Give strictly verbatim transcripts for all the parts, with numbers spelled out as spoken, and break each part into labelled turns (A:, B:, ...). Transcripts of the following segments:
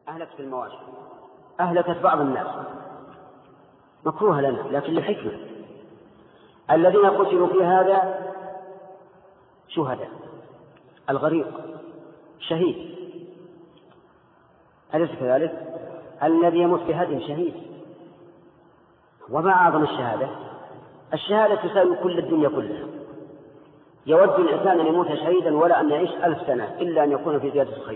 A: أهلكت المواشي، أهلكت بعض الناس، مكروه لنا لكن لحكمة. الذين قتلوا في هذا شهداء، الغريق شهيد، أليس كذلك؟ الذي يموت بهدم شهيد. وما أعظم الشهادة؟ الشهادة تساوي كل الدنيا كلها. يود الإنسان أن يموت شهيدا ولا أن يعيش ألف سنة إلا أن يكون في زيادة الخير.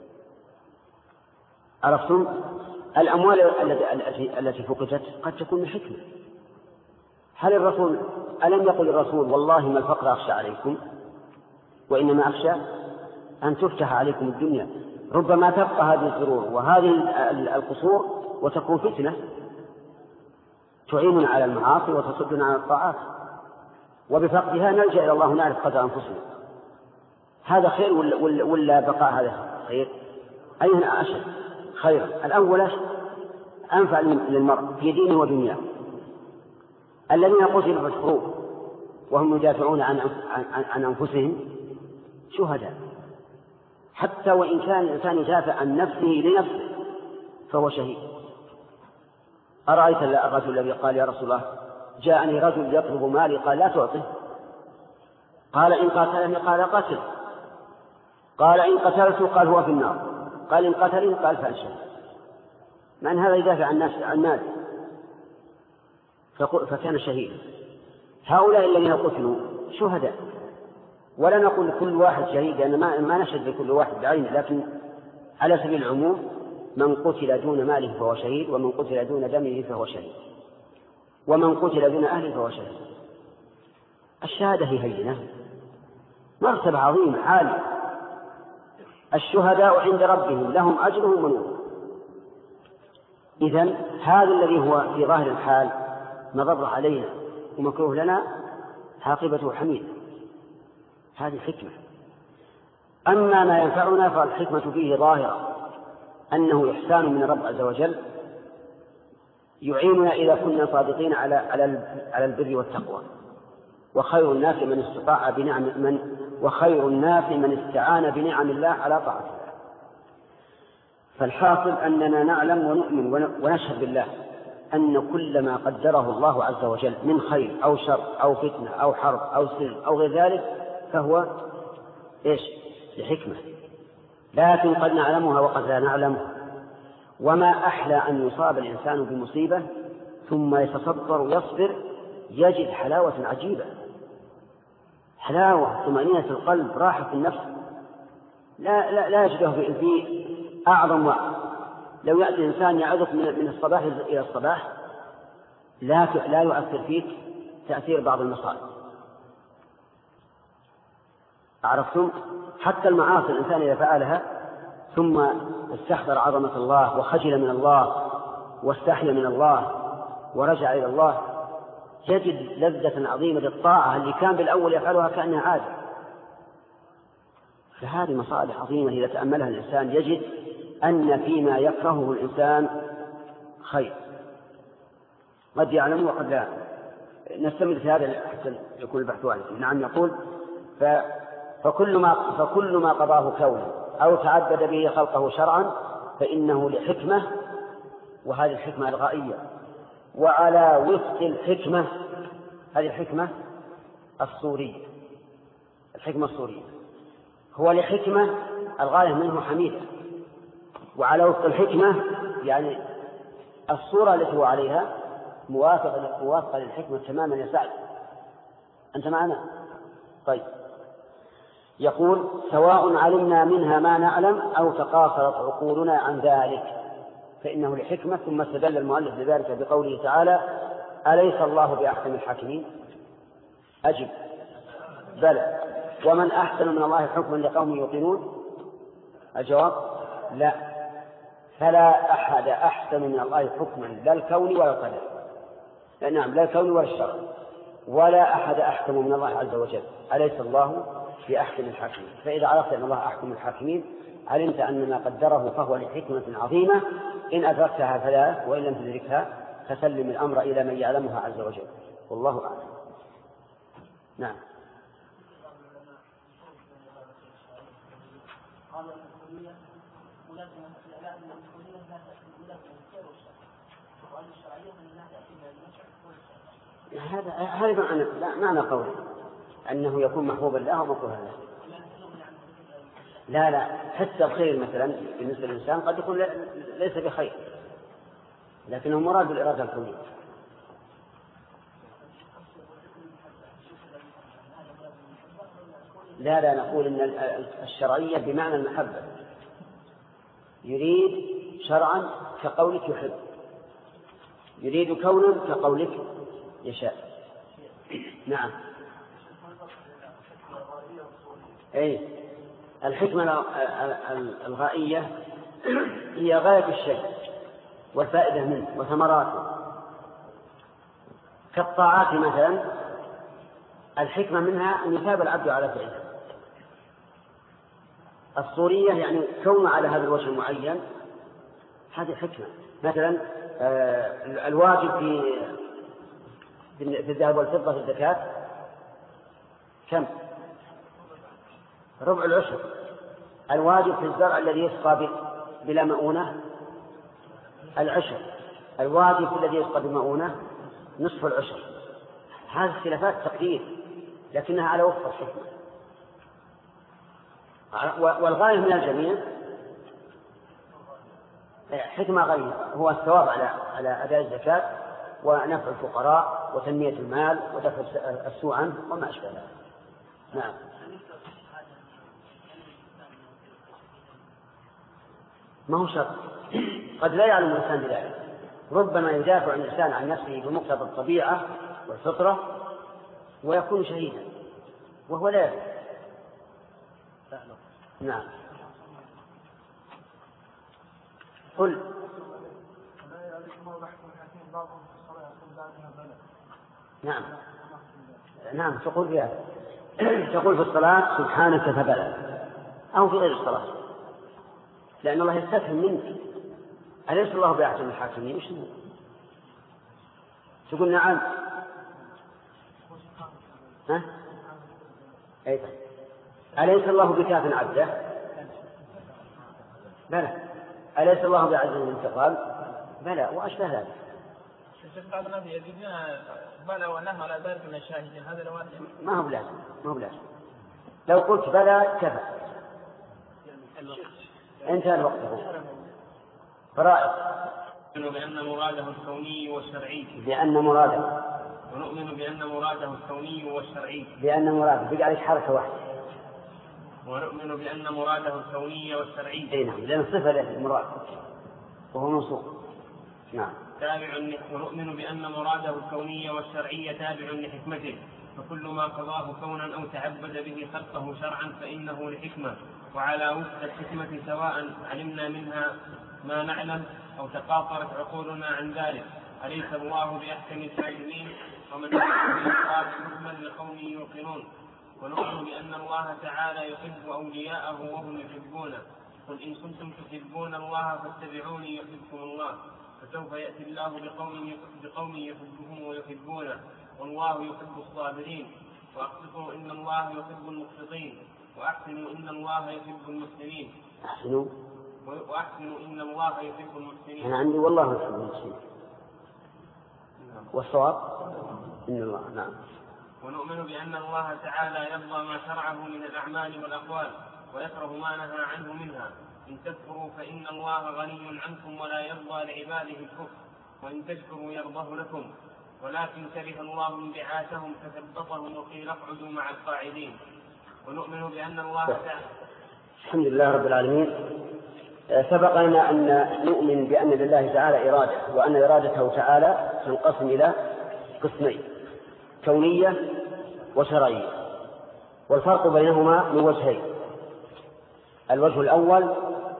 A: عرفتم؟ الأموال التي فقدت قد تكون حكمة. هل الرسول ألم يقل الرسول والله ما الفقر أخشى عليكم وإنما أخشى أن تفتح عليكم الدنيا، ربما تبقى هذه الزرور وهذه القصور وتكون فتنة تعيننا على المعاصي وتصدنا عن الطاعات، وبفقدها نلجأ إلى الله ونعرف قدر أنفسنا. هذا خير ولا, ولا بقاء هذا خير؟ أيهما أشد خير؟ الأول أنفع للمرء في دينه ودنياه. الذين قتلوا في الحروب وهم يدافعون عن, عن, عن أنفسهم شهداء، حتى وإن كان الإنسان يدافع عن نفسه لنفسه فهو شهيد. أرأيت الرجل الذي قال يا رسول الله جاءني رجل يطلب مالي، قال لا تعطه، قال إن قتلني قال قتل، قال إن قتلته قال هو في النار، قال إن قتلني قال فأنشأ. من هذا يدافع عن الناس عن الناس فكان شهيدا. هؤلاء الذين قتلوا شهداء، ولا نقول كل واحد شهيد لأن ما, ما نشهد لكل واحد بعينه، لكن على سبيل العموم من قتل دون ماله فهو شهيد، ومن قتل دون دمه فهو شهيد، ومن قتل دون أهله فهو شهيد. الشهادة هي هينة، مرتبة عظيمة عالية. الشهداء عند ربهم لهم أجرهم ونورهم. إذن هذا الذي هو في ظاهر الحال مضر علينا ومكروه لنا عاقبته حميدة، هذه حكمة. أما ما ينفعنا فالحكمة فيه ظاهرة، أنه إحسان من رب عز وجل يعيننا إذا كنا صادقين على على البر والتقوى. وخير الناس من استطاع بنعم من وخير الناس من استعان بنعم الله على طاعة الله. فالحاصل أننا نعلم ونؤمن ونشهد بالله أن كل ما قدره الله عز وجل من خير أو شر أو فتنة أو حرب أو سلم أو غير ذلك فهو إيش؟ لحكمة، لكن قد نعلمها وقد لا نعلمها. وما أحلى أن يصاب الإنسان بمصيبة ثم يتصبر ويصبر يجد حلاوة عجيبة، حلاوة طمأنينة القلب، راحة النفس لا, لا, لا يجده في أعظم وقت. لو يأتي الإنسان يعذق من الصباح إلى الصباح لا لا يؤثر فيك تأثير بعض المصائب. عرفتم؟ حتى المعاصي الإنسان إذا فعلها ثم استحضر عظمة الله وخجل من الله واستحيا من الله ورجع إلى الله يجد لذة عظيمة للطاعة اللي كان بالأول يفعلها كأنها عادة. فهذه مصالح عظيمة إذا تأملها الإنسان يجد أن فيما يكرهه الإنسان خير، قد يعلم وقد لا. نستمر في هذا حتى يكون البحث واحد. نعم، يقول ف... فكل ما فكل ما قضاه كونه أو تعدد به خلقه شرعا فإنه لحكمة، وهذه الحكمة الغائية. وعلى وفق الحكمة، هذه الحكمة الصورية، الحكمة الصورية هو لحكمة الغاية منه حميدة، وعلى وفق الحكمة يعني الصورة التي هو عليها موافقة موافقة للحكمة تماما. يا سعد أنت معنا؟ طيب، يقول سواء علمنا منها ما نعلم أو تقاصرت عقولنا عن ذلك فإنه لحكمة. ثم استدل المؤلف بذلك بقوله تعالى أليس الله بأحكم الحاكمين؟ أجب بلى، ومن أحسن من الله حكما لقوم يوقنون؟ الجواب لا، فلا أحد أحسن من الله حكما لا الكون ولا القدر. نعم، لا الكون ولا الشرع، ولا أحد أحكم من الله عز وجل. أليس الله بأحكم الحاكمين؟ فإذا عرفت أن الله أحكم الحاكمين علمت أن ما قدره فهو لحكمة عظيمة، إن أدركتها فلا، وإن لم تدركها فسلم الأمر إلى من يعلمها عز وجل، والله أعلم. نعم. قال الكلية ملازمة الإعلام هذا هذا معنى لا معنى قول أنه يكون محبوبا له ومكروها له. لا لا حتى الخير مثلا بالنسبة للإنسان قد يكون ليس بخير لكنه مراد بالإرادة الكونية. لا لا نقول إن الشرعية بمعنى المحبة، يريد شرعا كقولك يحب، يريد كونا كقولك يشاء. نعم. أي الحكمة الغائية هي غاية الشيء والفائدة منه وثمراته، كالطاعات مثلا الحكمة منها أن يثاب العبد على فعلها. الصورية يعني كون على هذا الوجه المعين، هذه حكمة. مثلا الواجب في في الذهب والفضة في الزكاة كم؟ ربع العشر. الواجب في الزرع الذي يسقى بلا مؤونة العشر. الواجب في الذي يسقى بمؤونة نصف العشر. هذه اختلافات تقدير لكنها على وفق الحكمة، والغاية من الجميع حكمة غير هو الثواب على على أداء الزكاة ونفع الفقراء وتنمية المال ودفع السوء عنه وما أشبه ذلك. نعم. ما هو شرط، قد لا يعلم الإنسان بذلك، ربما يدافع الإنسان عن نفسه بمقتضى الطبيعة والفطرة ويكون شهيدا وهو لا يعلم. نعم. قل. نعم نعم تقول فيها تقول في الصلاة سبحانك فبلى، أو في غير الصلاة، لأن الله يستفهم منك. أليس الله بأحسن الحاكمين؟ إيش تقول؟ نعم. ها؟ أيضا أليس الله بكاف عبده؟ بلى. أليس الله بعزيز الانتقام؟ بلى. وأشبه ذلك.
B: بعض الناس يزيدون بلى ونهى على ذلك من الشاهدين، هذا لو
A: ما هو بلازم، ما هو بلازم. لو قلت بلى كفى انتهى الوقت. فرائض.
B: ونؤمن بأن مراده الكوني والشرعي.
A: بأن مراده.
B: ونؤمن بأن مراده الكوني والشرعي.
A: بأن مراده بقى عليك حركة واحدة.
B: ونؤمن بأن مراده الكوني والشرعي.
A: أي نعم، لأن صفة للمراد وهو منصوب. نعم.
B: تابع. ونؤمن بأن مراده الكوني والشرعي تابع لحكمته، فكل ما قضاه كونا أو تعبد به خلقه شرعا فإنه لحكمة، وعلى وفق الحكمة سواء علمنا منها ما نعلم أو تقاطرت عقولنا عن ذلك. أليس الله بأحكم الحاكمين؟ ومن يقال حكما لقوم يوقنون. ونؤمن بأن الله تعالى يحب أولياءه وهم يحبونه. قل إن كنتم تحبون الله فاتبعوني يحبكم الله. فسوف يأتي الله بقوم بقوم يحبهم ويحبونه، والله يحب الصابرين. وأقسطوا إن الله يحب المقسطين. وأحسنوا إن الله يحب المحسنين.
A: أحسنوا.
B: وأحسنوا إن الله يحب المحسنين.
A: أنا عندي والله يحب المحسنين. والصواب إن الله. نعم.
B: ونؤمن بأن الله تعالى يرضى ما شرعه من الأعمال والأقوال ويكره ما نهى عنه منها. إن تكفروا فإن الله غني عنكم ولا يرضى لعباده الكفر، وإن تشكروا يرضه لكم. ولكن كره الله انبعاثهم فثبطهم وقيل اقعدوا مع القاعدين. ونؤمن بأن الله تعالى.
A: الحمد لله رب العالمين. سبق لنا أن نؤمن بأن لله تعالى إرادة، وأن إرادته تعالى تنقسم إلى قسمين: كونية وشرعية، والفرق بينهما من وجهين. الوجه الأول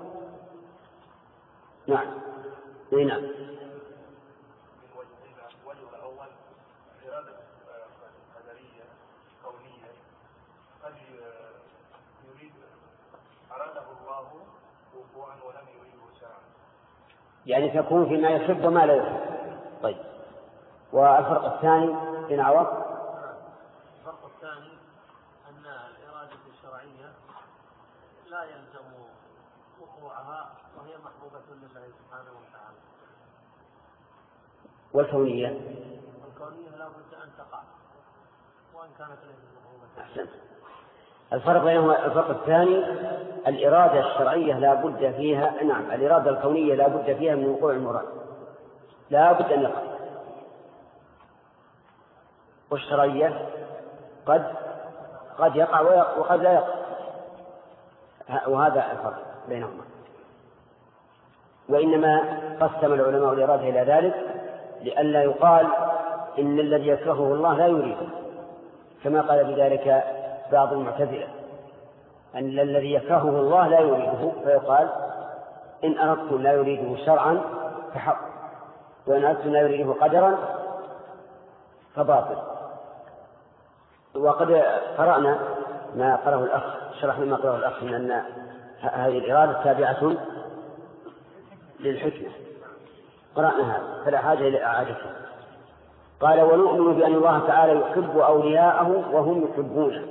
A: نعم نعم
C: الوجه الأول إرادة قدرية كونية قد يريد أراده الله وقوعا ولم يريده شرعا،
A: يعني تكون فيما يحب وما لا يحب. طيب، والفرق الثاني في عوض.
D: الفرق الثاني أن الإرادة الشرعية لا يلزم وقوعها وهي محبوبة لله سبحانه وتعالى.
A: والكونية
D: الكونية لا بد أن تقع وإن كانت ليست محبوبة.
A: أحسن. الفرق بينهما الفرق الثاني الإرادة الشرعية لا بد فيها، نعم الإرادة الكونية لا بد فيها من وقوع المراد، لا بد أن يقع، والشرعية قد قد يقع وقد لا يقع، وهذا الفرق بينهما. وإنما قسم العلماء الإرادة إلى ذلك لئلا يقال إن الذي يكرهه الله لا يريده، كما قال بذلك بعض المعتزلة أن الذي يكرهه الله لا يريده، فيقال إن أردتم لا يريده شرعا فحق، وإن أردتم لا يريده قدرا فباطل. وقد قرأنا ما قرأه الأخ، شرحنا ما قرأه الأخ من أن هذه الإرادة تابعة للحكمة، قرأنا هذا فلا حاجة إلى إعادته. قال ونؤمن بأن الله تعالى يحب أولياءه وهم يحبونه،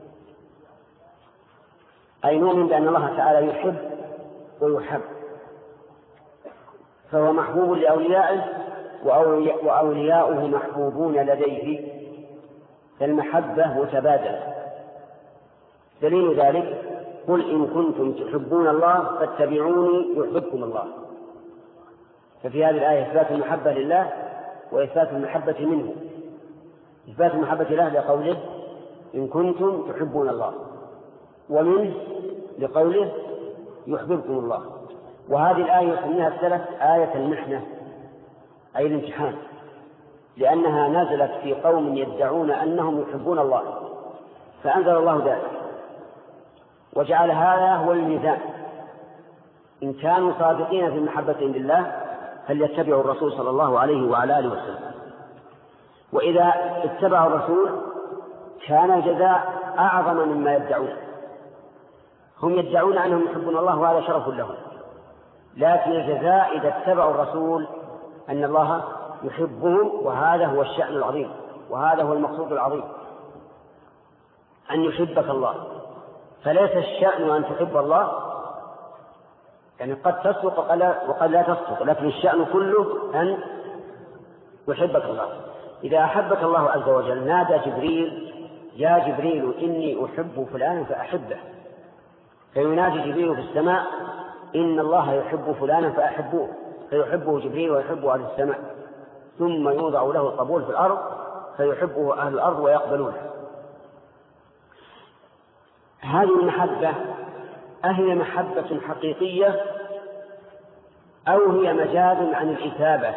A: أي نؤمن بأن الله تعالى يحب ويحب، فهو محبوب لأوليائه وأولياؤه محبوبون لديه، فالمحبة متبادلة. دليل ذلك قل إن كنتم تحبون الله فاتبعوني يحببكم الله. ففي هذه الآية إثبات المحبة لله وإثبات المحبة منه. إثبات المحبة له لقوله إن كنتم تحبون الله، ومنه لقوله يحببكم الله. وهذه الآية يسميها السلف آية المحنة، أي الامتحان، لأنها نزلت في قوم يدعون أنهم يحبون الله، فأنزل الله ذلك وجعل هذا هو الميزان. إن كانوا صادقين في محبتهم لله فليتبعوا الرسول صلى الله عليه وعلى آله وسلم، وإذا اتبعوا الرسول كان الجزاء أعظم مما يدعون. هم يدعون أنهم يحبون الله وهذا شرف لهم، لكن الجزاء إذا اتبعوا الرسول أن الله يحبهم، وهذا هو الشأن العظيم، وهذا هو المقصود العظيم، أن يحبك الله. فليس الشأن أن تحب الله، يعني قد تصدق وقد لا تصدق، لكن الشأن كله أن يحبك الله. إذا أحبك الله عز وجل نادى جبريل يا جبريل إني أحب فلانا فأحبه، فينادي جبريل في السماء إن الله يحب فلانا فأحبوه، فيحبه جبريل ويحبه أهل السماء، ثم يوضع له القبول في الأرض فيحبه أهل الأرض ويقبلونه. هذه المحبة أهي محبة حقيقية أو هي مجاز عن الإثابة؟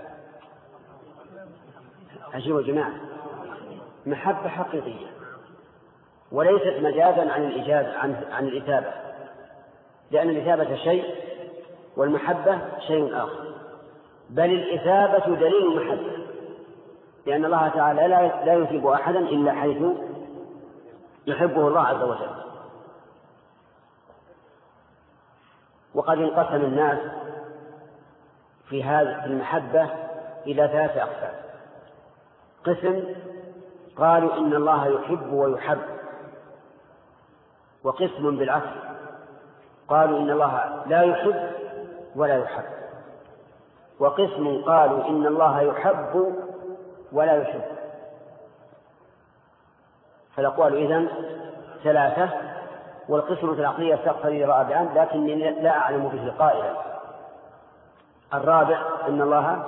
A: عجيب يا جماعة، محبة حقيقية وليست مجازا عن الإجازة عن, عن الإثابة، لأن الإثابة شيء والمحبة شيء آخر، بل الإثابة دليل المحبة، لأن الله تعالى لا يثيب أحدا إلا حيث يحبه الله عز وجل. وقد انقسم الناس في هذه المحبة إلى ثلاثة أقسام. قسم قالوا إن الله يحب ويحب، وقسم بالعكس قالوا إن الله لا يحب ولا يحب، وقسم قالوا إن الله يحب ولا يحب. فالأقوال إذن ثلاثة، والقسمة العقلية تقتضي رابعا لكني لا أعلم به قائلا. الرابع أن الله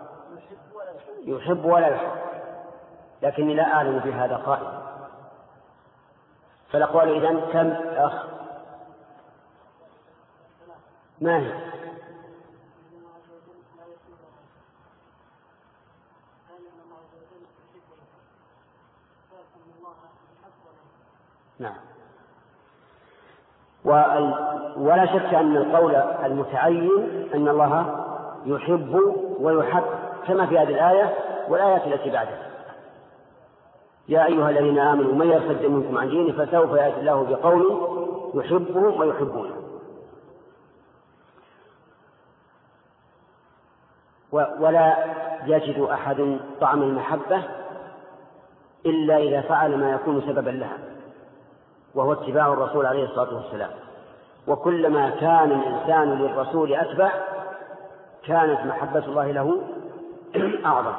A: يحب ولا يحب، لكني لا أعلم بهذا قائلا. فالأقوال إذن كم أخ؟ ما هي؟ نعم. ولا شك أن القول المتعين أن الله يحب ويحب كما في هذه الآية والآيات التي بعدها. يا أيها الذين آمنوا من يرتد منكم عن دينه فسوف يأتي الله بقوم يحبهم ويحبونه. ولا يجد أحد طعم المحبة إلا إذا فعل ما يكون سببا لها، وهو اتباع الرسول عليه الصلاة والسلام. وكلما كان الإنسان للرسول أتبع كانت محبة الله له أعظم.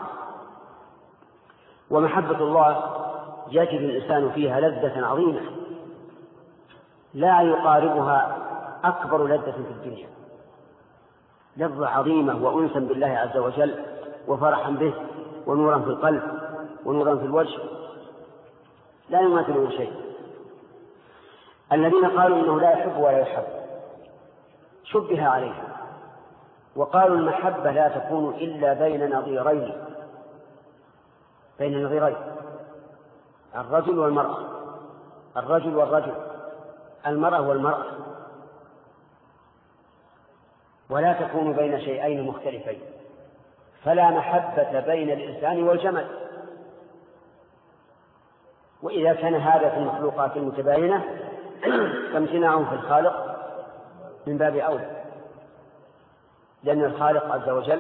A: ومحبة الله يجد الإنسان فيها لذة عظيمة لا يقاربها أكبر لذة في الدنيا، لذة عظيمة وأنسا بالله عز وجل وفرحا به ونورا في القلب ونورا في الوجه لا يماثله شيء. الذين قالوا إنه لا يحب ولا يحب شبه عليهم وقالوا المحبة لا تكون إلا بين نظيرين، بين نظيرين الرجل والمرأة، الرجل والرجل، المرأة والمرأة، ولا تكون بين شيئين مختلفين، فلا محبة بين الإنسان والجمل. وإذا كان هذا في المخلوقات المتباينة فامتناعه في الخالق من باب أولى، لأن الخالق عز وجل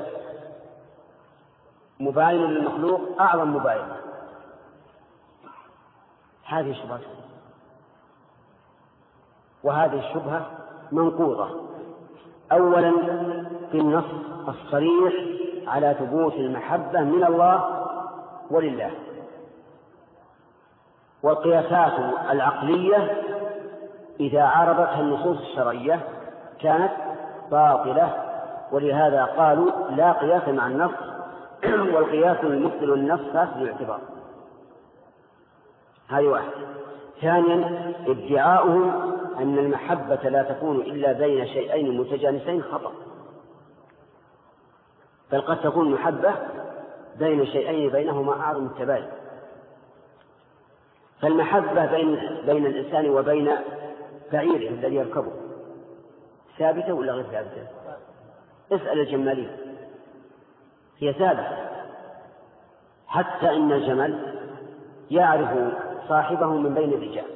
A: مباين للمخلوق أعظم مباينة. هذه شبهة، وهذه الشبهة منقوضة أولا في النص الصريح على ثبوت المحبة من الله ولله، والقياسات العقلية إذا عارضتها النصوص الشرعية كانت باطلة، ولهذا قالوا لا قياس مع النص، والقياس المثل النص فاسد الاعتبار. هذه واحد. ثانيا ادعاؤهم أن المحبة لا تكون إلا بين شيئين متجانسين خطأ، بل قد تكون محبة بين شيئين بينهما أعظم التباين. فالمحبة بين, بين الإنسان وبين بعيره الذي يركبه ثابتة ولا غير ثابتة؟ اسأل الجمالين، هي ثابتة، حتى إن الجمل يعرف صاحبه من بين الرجال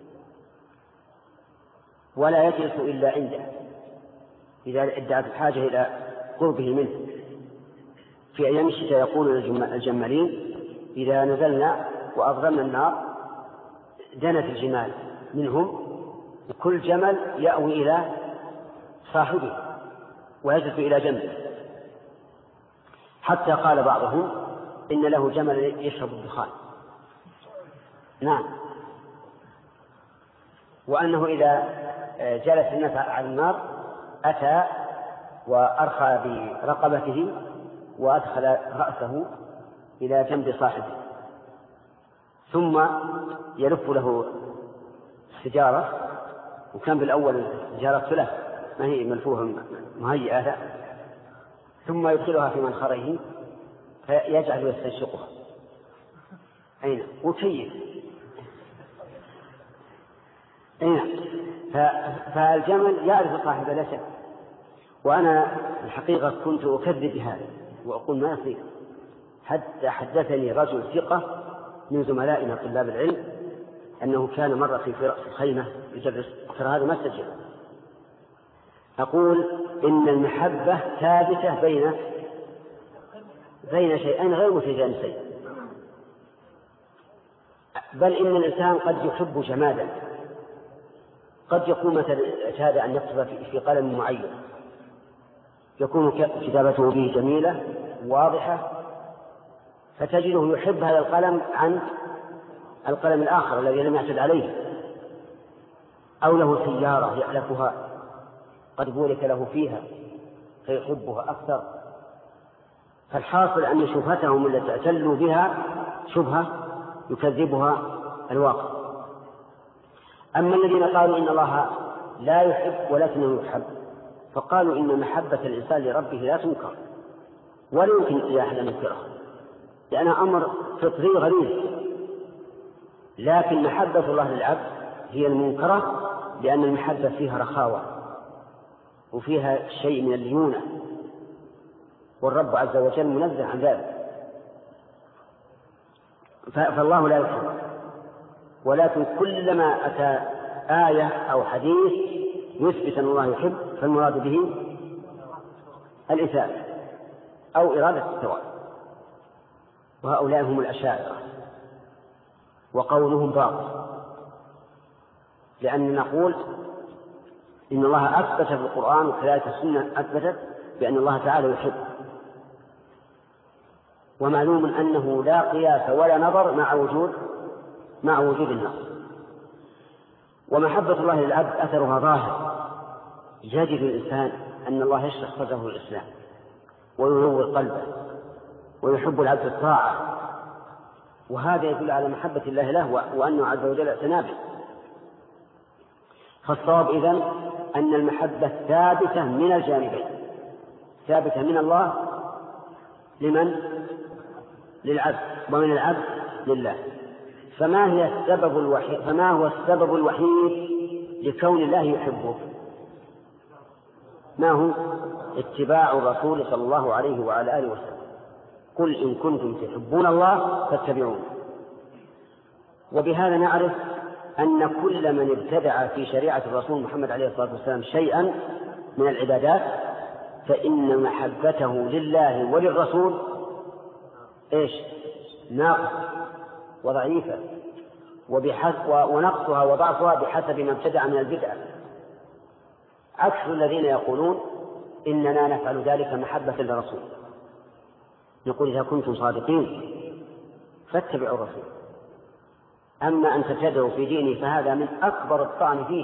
A: ولا يجلس إلا عنده إذا ادعت الحاجة إلى قربه منه. في أيام الشتاء يقول الجمالين إذا نزلنا وأضرمنا النار دنت الجمال منهم، وكل جمل يأوي إلى صاحبه ويجلس إلى جنبه، حتى قال بعضهم إن له جمل يشرب الدخان. نعم. وأنه إذا جلس الناس على النار أتى وأرخى برقبته وأدخل رأسه إلى جنب صاحبه، ثم يلف له سجارة، وكان بالأول سجارة ثلاث ما هي ملفوها مهيئة، ثم يدخلها في منخره فيجعل يستنشقها. أين وكيف أين فالجمل يعرف صاحبه لا شك. وأنا الحقيقة كنت أكذب بهذا وأقول ما يصير، حتى حدثني رجل ثقة من زملائنا طلاب العلم أنه كان مرة في رأس الخيمة يدرس، ترى هذا ما سجل. أقول إن المحبة ثابتة بين بين شيئين غير متجانسين، بل إن الإنسان قد يحب جمالا، قد يكون مثلا اجتهد أن يكتب في قلم معين يكون كتابته به جميلة واضحة، فتجده يحب هذا القلم عن القلم الآخر الذي لم يعتد عليه، أو له سيارة يألفها قد بورك له فيها فيحبها أكثر. فالحاصل أن شبهتهم التي اعتلوا بها شبهة يكذبها الواقع. أما الذين قالوا إن الله لا يحب ولكنه يحب، فقالوا إن محبة الإنسان لربه لا تنكر ولا يمكن أن أحد ينكرها، لأنها أمر فطري غريب. لكن محبة الله للعبد هي المنكرة، لأن المحبة فيها رخاوة وفيها شيء من الليونة، والرب عز وجل منزه عن ذلك. فالله لا يحب، ولكن كلما أتى آية أو حديث يثبت أن الله يحب فالمراد به الإثابة أو إرادة الثواب، وهؤلاء هم الأشاعرة، وقولهم باطل، لأن نقول إن الله أثبت في القرآن وكذلك السنة أثبتت بأن الله تعالى يحب، ومعلوم أنه لا قياس ولا نظر مع وجود مع وجود النص. ومحبة الله للعبد أثرها ظاهر، يجد الإنسان أن الله يشرح صدره للإسلام وينور قلبه ويحب العبد الطاعة، وهذا يدل على محبة الله له وأنه عز وجل اعتنى به. فالصواب إذن أن المحبة ثابتة من الجانبين، ثابتة من الله لمن؟ للعبد، ومن العبد لله. فما هي السبب الوحيد فما هو السبب الوحيد لكون الله يحبه؟ ما هو؟ اتباع الرسول صلى الله عليه وعلى آله وسلم. قل إن كنتم تحبون الله فاتبعون. وبهذا نعرف أن كل من ابتدع في شريعة الرسول محمد عليه الصلاة والسلام شيئا من العبادات فإن محبته لله وللرسول إيش؟ ناقص وضعيفة، ونقصها وضعفها بحسب ما ابتدع من البدع، عكس الذين يقولون إننا نفعل ذلك محبة للرسول. نقول إذا كنتم صادقين فاتبعوا الرسول، أما أن تبتدعوا في دينه فهذا من أكبر الطعن فيه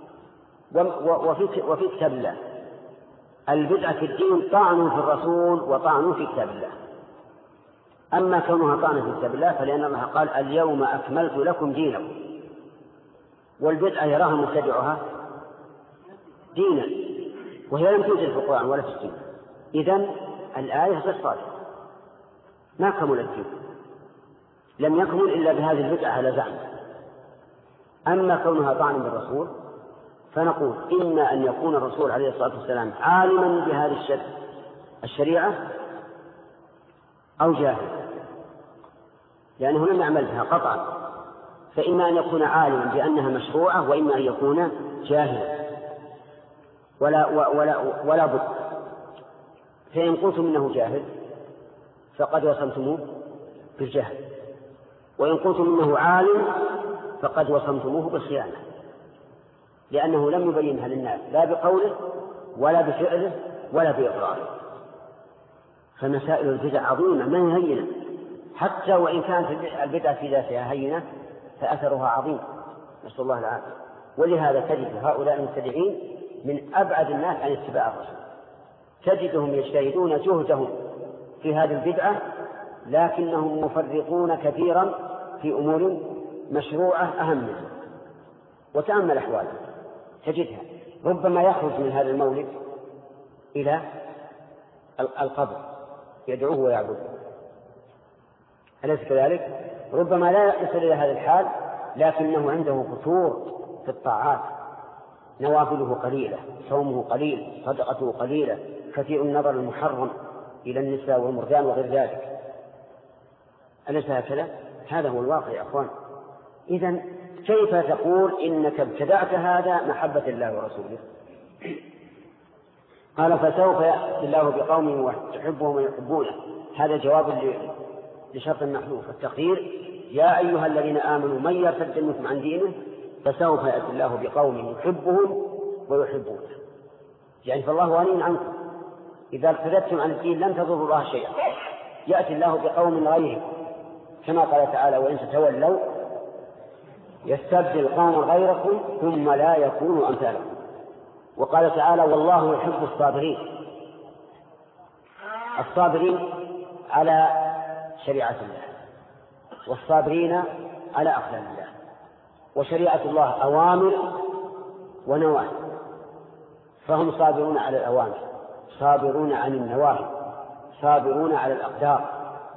A: وفي, وفي كتاب الله. البدعة في الدين طعن في الرسول وطعن في كتاب الله. أما كونها طعن في كتاب الله فلأن الله قال اليوم أكملت لكم دينكم، والبدعة يراها مبتدعها دينا وهي لم توجد في القرآن ولا في السنة. إذن الآية غير صادقة، ما كمل الدين، لم يكمل إلا بهذه البدعة على زعم. أما كونها طعن بالرسول فنقول إما أن يكون الرسول عليه الصلاة والسلام عالما بهذه الشريعة أو جاهل، لأنه لم يعمل بها قطعا، فإما أن يكون عالما بأنها مشروعة وإما أن يكون جاهلا ولا, ولا, ولا بد. فإن قلتم إنه جاهل فقد وصمتموه بالجهل، وإن قلتم إنه عالم فقد وصمتموه بالخيانة، لأنه لم يبينها للناس لا بقوله ولا بفعله ولا بإقراره. فمسائل البدع عظيمة ما هي هينة، حتى وإن كانت البدعة في ذاتها هينة فأثرها عظيم، نسأل الله العافية. ولهذا تجد هؤلاء المبتدعين من أبعد الناس عن اتباع الرسول، تجدهم يجتهدون جهدهم في هذه البدعة لكنهم مفرطون كثيرا في أمور مشروعة أهم منها. وتأمل أحواله تجدها ربما يخرج من هذا المولد إلى القبر يدعوه ويعبده، أليس كذلك؟ ربما لا يصل إلى هذا الحال لكنه عنده فتور في الطاعات، نوافله قليلة، صومه قليل، صدقته قليلة، كثير النظر المحرم إلى النساء والمرجان وغير ذلك. أليس هكذا؟ هذا هو الواقع يا أخوان. إذن كيف تقول إنك ابتدعت هذا محبة الله ورسوله؟ قال فسوف يأتي الله بقوم يحبهم ويحبونه. هذا جواب لشرط محذوف التقدير يا أيها الذين آمنوا من يرتد منكم عن دينه فسوف يأتي الله بقوم يحبهم ويحبونه. يعني فالله غني عنكم، إذا ارتدتم عن الدين لن تضروا الله شيئا، يأتي الله بقوم غيرهم، كما قال تعالى وإن تتولوا يستبدل قوم غيركم ثم لا يكونوا أمثالكم. وقال تعالى والله يحب الصابرين، الصابرين على شريعة الله، والصابرين على أقدار الله. وشريعة الله أوامر ونواهي، فهم صابرون على الأوامر، صابرون عن النواهي، صابرون على الأقدار.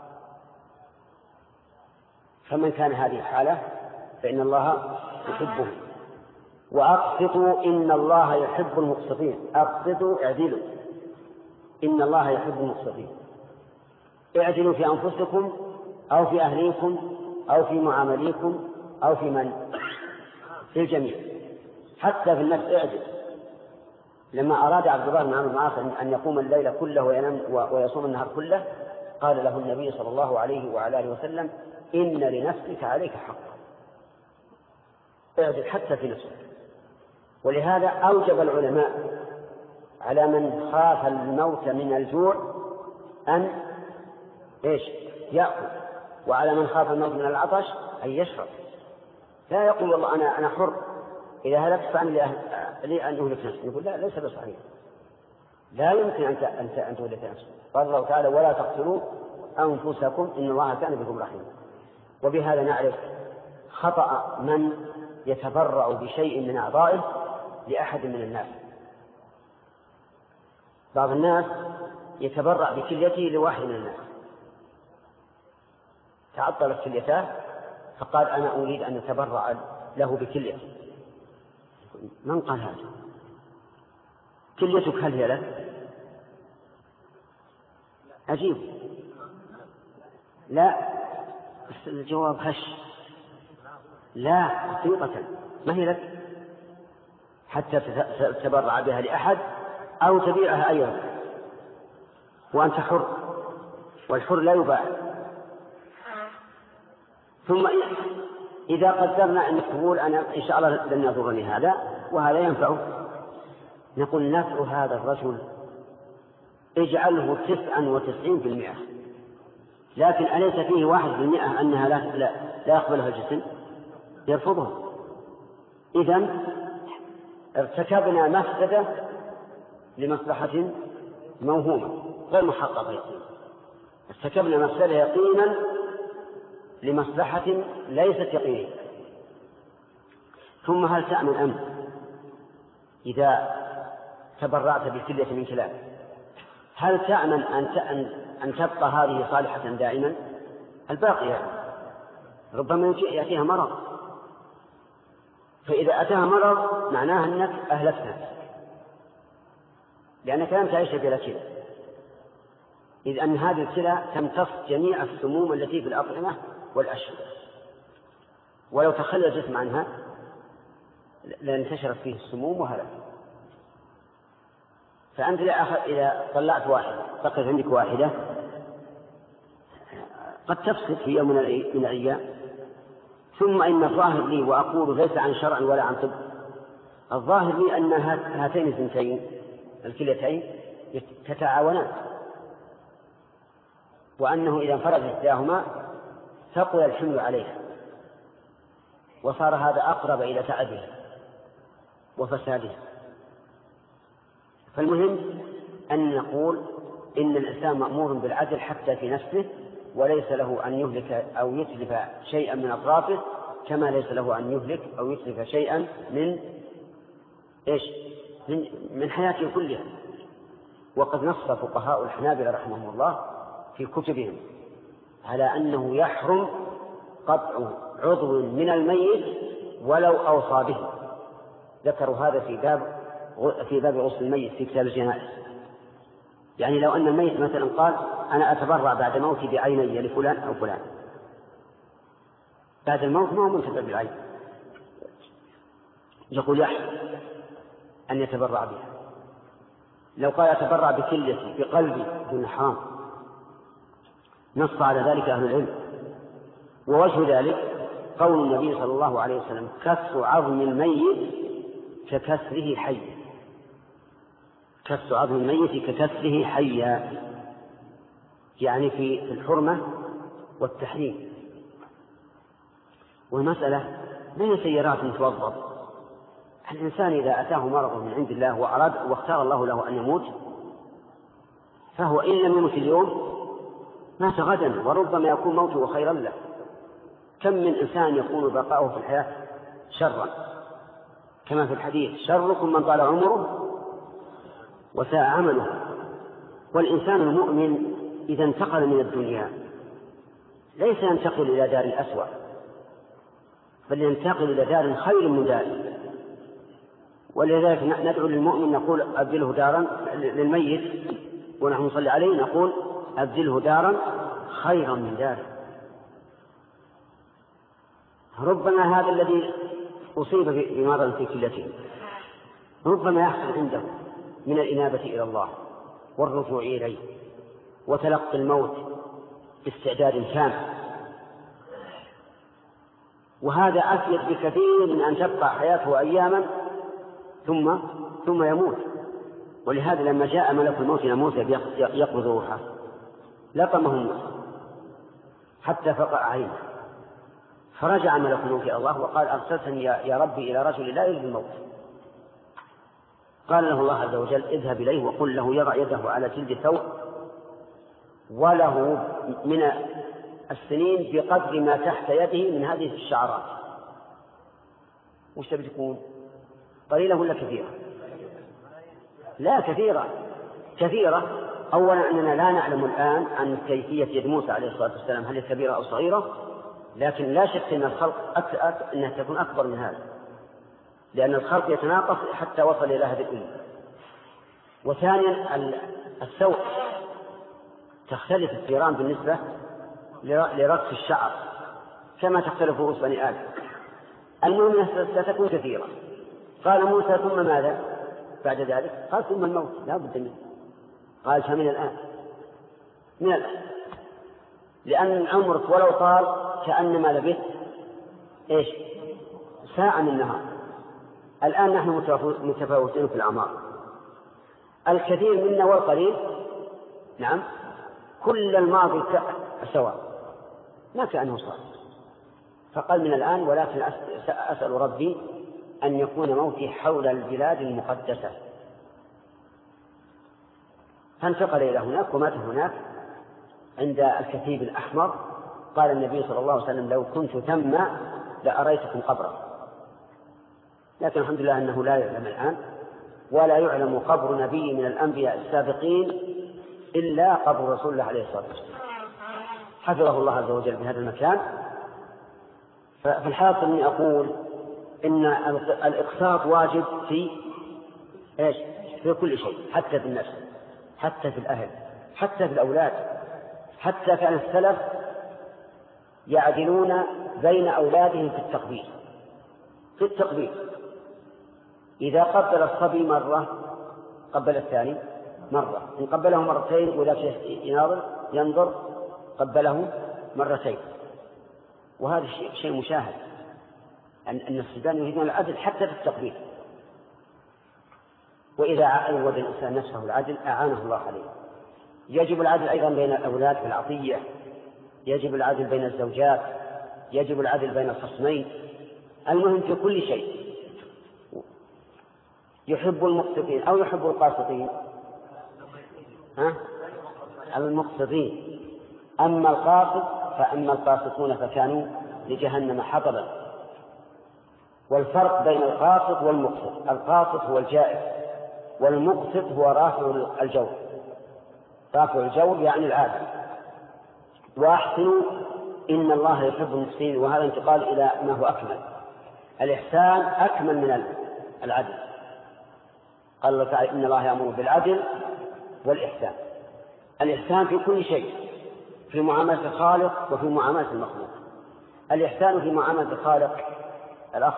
A: فمن كان هذه الحالة فإن الله يحبه. وأقسطوا إن الله يحب المقسطين، أقسطوا اعدلوا إن الله يحب المقسطين. اعدلوا في أنفسكم أو في أهليكم أو في معامليكم أو في من في الجميع، حتى في النفس اعدل. لما أراد عبد الله بن عمرو بن العاص أن يقوم الليل كله وينام ويصوم النهار كله قال له النبي صلى الله عليه وعلى آله وسلم إن لنفسك عليك حقا، اعدل حتى في نفسك. ولهذا أوجب العلماء على من خاف الموت من الجوع أن إيش يأكل، وعلى من خاف الموت من العطش أن يشرب. لا يقول والله أنا أنا حر، إذا هلكت فأنا لي أن أهلك نفسي. يقول لا، ليس بصحيح، لا يمكن أن أنت أن تهلك نفسك. قال الله تعالى ولا تقتلوا أنفسكم إن الله كان بكم رحيما. وبهذا نعرف خطأ من يتبرع بشيء من أعضائه لأحد من الناس. بعض الناس يتبرع بكليته لواحد من الناس، تعطلت كليته فقال أنا أريد أن أتبرع له بكليتي. من قال هذا؟ كليتك هل هي لك؟ أجيب لا، الجواب هش، لا حقيقة ما هي لك حتى تتبرع بها لأحد أو تبيعها أيضا، وأنت حر، والحر لا يباع. ثم إذا قدرنا أن تقول أنا إن شاء الله لن يضرني هذا وهذا ينفعه، نقول نفع هذا الرجل اجعله تسعا وتسعين بالمئة، لكن أليس فيه واحد بالمئة أنها لا, لا, لا يقبلها الجسم يرفضها. إذن ارتكبنا مفسدة لمصلحة موهومة غير محققة، ارتكبنا مفسدة يقينا لمصلحة ليست يقينية. ثم هل تأمن أنت إذا تبرعت بكلية من كلاب، هل تأمن أن أن تبقى هذه صالحة دائما؟ الباقية ربما يأتيها مرض، فإذا أتاها مرض معناها أنك أهلكتها، لأنك لم تعيش بلا كلى، إذ أن هذه الكلى تمتص جميع السموم التي في الأطعمة والأشربة، ولو تخلى الجسم عنها لانتشرت فيه السموم وهلك. فأنت إذا طلعت واحدة بقيت عندك واحدة قد تفسد في يوم من الأيام. ثم إن الظاهر لي، وأقول ليس عن شرع ولا عن طب، الظاهر لي أن هاتين الثنتين الكليتين تتعاونان، وأنه إذا انفرد إحداهما ثقل الحمل عليها، وصار هذا أقرب إلى تعبها وفسادها. فالمهم أن نقول إن الإنسان مأمور بالعدل حتى في نفسه، وليس له أن يهلك أو يتلف شيئا من أطرافه، كما ليس له أن يهلك أو يتلف شيئا من إيش من, من حياته كلها. وقد نص فقهاء الحنابلة رحمهم الله في كتبهم على أنه يحرم قطع عضو من الميت ولو أوصى به. ذكروا هذا في باب في باب غسل الميت في كتاب الجنائز. يعني لو أن الميت مثلا قال أنا أتبرع بعد موتي بعيني لفلان أو فلان، بعد الموت ما هو منتفع بالعين، يقول يحرم أن يتبرع بها. لو قال أتبرع بكليتي بقلبي دون حرام، نص على ذلك أهل العلم. ووجه ذلك قول النبي صلى الله عليه وسلم كسر عظم الميت ككسره حيا، كسر عظم الميت ككسره حيا، يعني في الحرمة والتحريم. والمسألة ما هي سيارات توظف. الإنسان إذا أتاه مرض من عند الله وأراد واختار الله له أن يموت، فهو إن لم يمت اليوم مات غدا، وربما يكون موته خيرا له. كم من إنسان يكون بقاؤه في الحياة شرا، كما في الحديث شركم من طال عمره وساء عمله. والإنسان المؤمن إذا انتقل من الدنيا ليس ينتقل إلى دار الأسوأ، بل ينتقل إلى دار خير من داره. ولذلك ندعو للمؤمن نقول أبدله دارا، للميت ونحن نصلي عليه نقول أبدله دارا خيرا من داره. ربما هذا الذي أصيب بمرض في كليته ربما يحصل عنده من الإنابة إلى الله والرجوع إليه وتلقي الموت باستعداد تام، وهذا أفيد بكثير من أن تبقى حياته أياما ثم ثم يموت. ولهذا لما جاء ملك الموت إلى موسى يقبض روحه لطمه موسى حتى فقع عينه، فرجع ملك الموت إلى الله وقال أرسلتني يا ربي إلى رجل لا يريد الموت. قال له الله عز وجل اذهب إليه وقل له يضع يده على جلد ثوب وله من السنين بقدر ما تحت يده من هذه الشعرات. وش تبي تكون؟ قليلة ولا كثيرة؟ لا كثيرة كثيرة. أولا أننا لا نعلم الآن عن كيفية يد موسى عليه الصلاة والسلام هل هي كبيرة أو صغيرة، لكن لا شك أن الخلق أكثر أنها تكون أكبر من هذا، لأن الخلق يتناقص حتى وصل إلى هذه الأمة. وثانيا السوء تختلف الثيران بالنسبة لرأس الشعر كما تختلف رؤوس بني آدم. المهم ستكون كثيرة. قال موسى ثم ماذا بعد ذلك؟ قال ثم الموت لا بد منه. قال فمن الآن من الآن، لأن عمرك ولو طال كأنما لبثت إيش ساعة من النهار. الآن نحن متفاوتين في الأعمار، الكثير منا والقليل نعم كل الماضي سواء ما كأنه صار. فقال من الآن، ولكن أسأل ربي أن يكون موتي حول البلاد المقدسة. فانتقل إلى هناك ومات هناك عند الكثيب الأحمر. قال النبي صلى الله عليه وسلم لو كنت ثم لأريتكم قبره، لكن الحمد لله أنه لا يعلم الآن، ولا يعلم قبر نبي من الأنبياء السابقين إلا قبر رسول الله عليه الصلاة والسلام، حفظه الله عز وجل بهذا المكان. فالحاصل أني أقول إن الإقساط واجب في إيش؟ في كل شيء، حتى في النفس، حتى في الأهل، حتى في الأولاد. حتى كان السلف يعدلون بين أولادهم في التقبيل في التقبيل إذا قبل الصبي مرة قبل الثاني مرة، إن قبله مرتين وإذا ينظر ينظر قبله مرتين. وهذا شيء مشاهد أن السودان يريدون العدل حتى في التقبيل. وإذا عود الإنسان نفسه العدل أعانه الله عليه. يجب العدل أيضا بين الأولاد في العطية، يجب العدل بين الزوجات، يجب العدل بين الخصمين، المهم في كل شيء. يحب المقسطين أو يحب القاسطين؟ ها؟ المقسطين. أما القاسط فأما القاسطون فكانوا لجهنم حطبا. والفرق بين القاسط والمقسط، القاسط هو الجائر، والمقسط هو رافع الجور. رافع الجور يعني العادل. وأحسنوا إن الله يحب المحسنين، وهذا انتقال إلى ما هو أكمل. الإحسان أكمل من العدل. قال الله تعالى إن الله يأمر بالعدل والإحسان. الإحسان في كل شيء، في معاملة الخالق وفي معاملة المخلوق. الإحسان في معاملة الخالق الأخ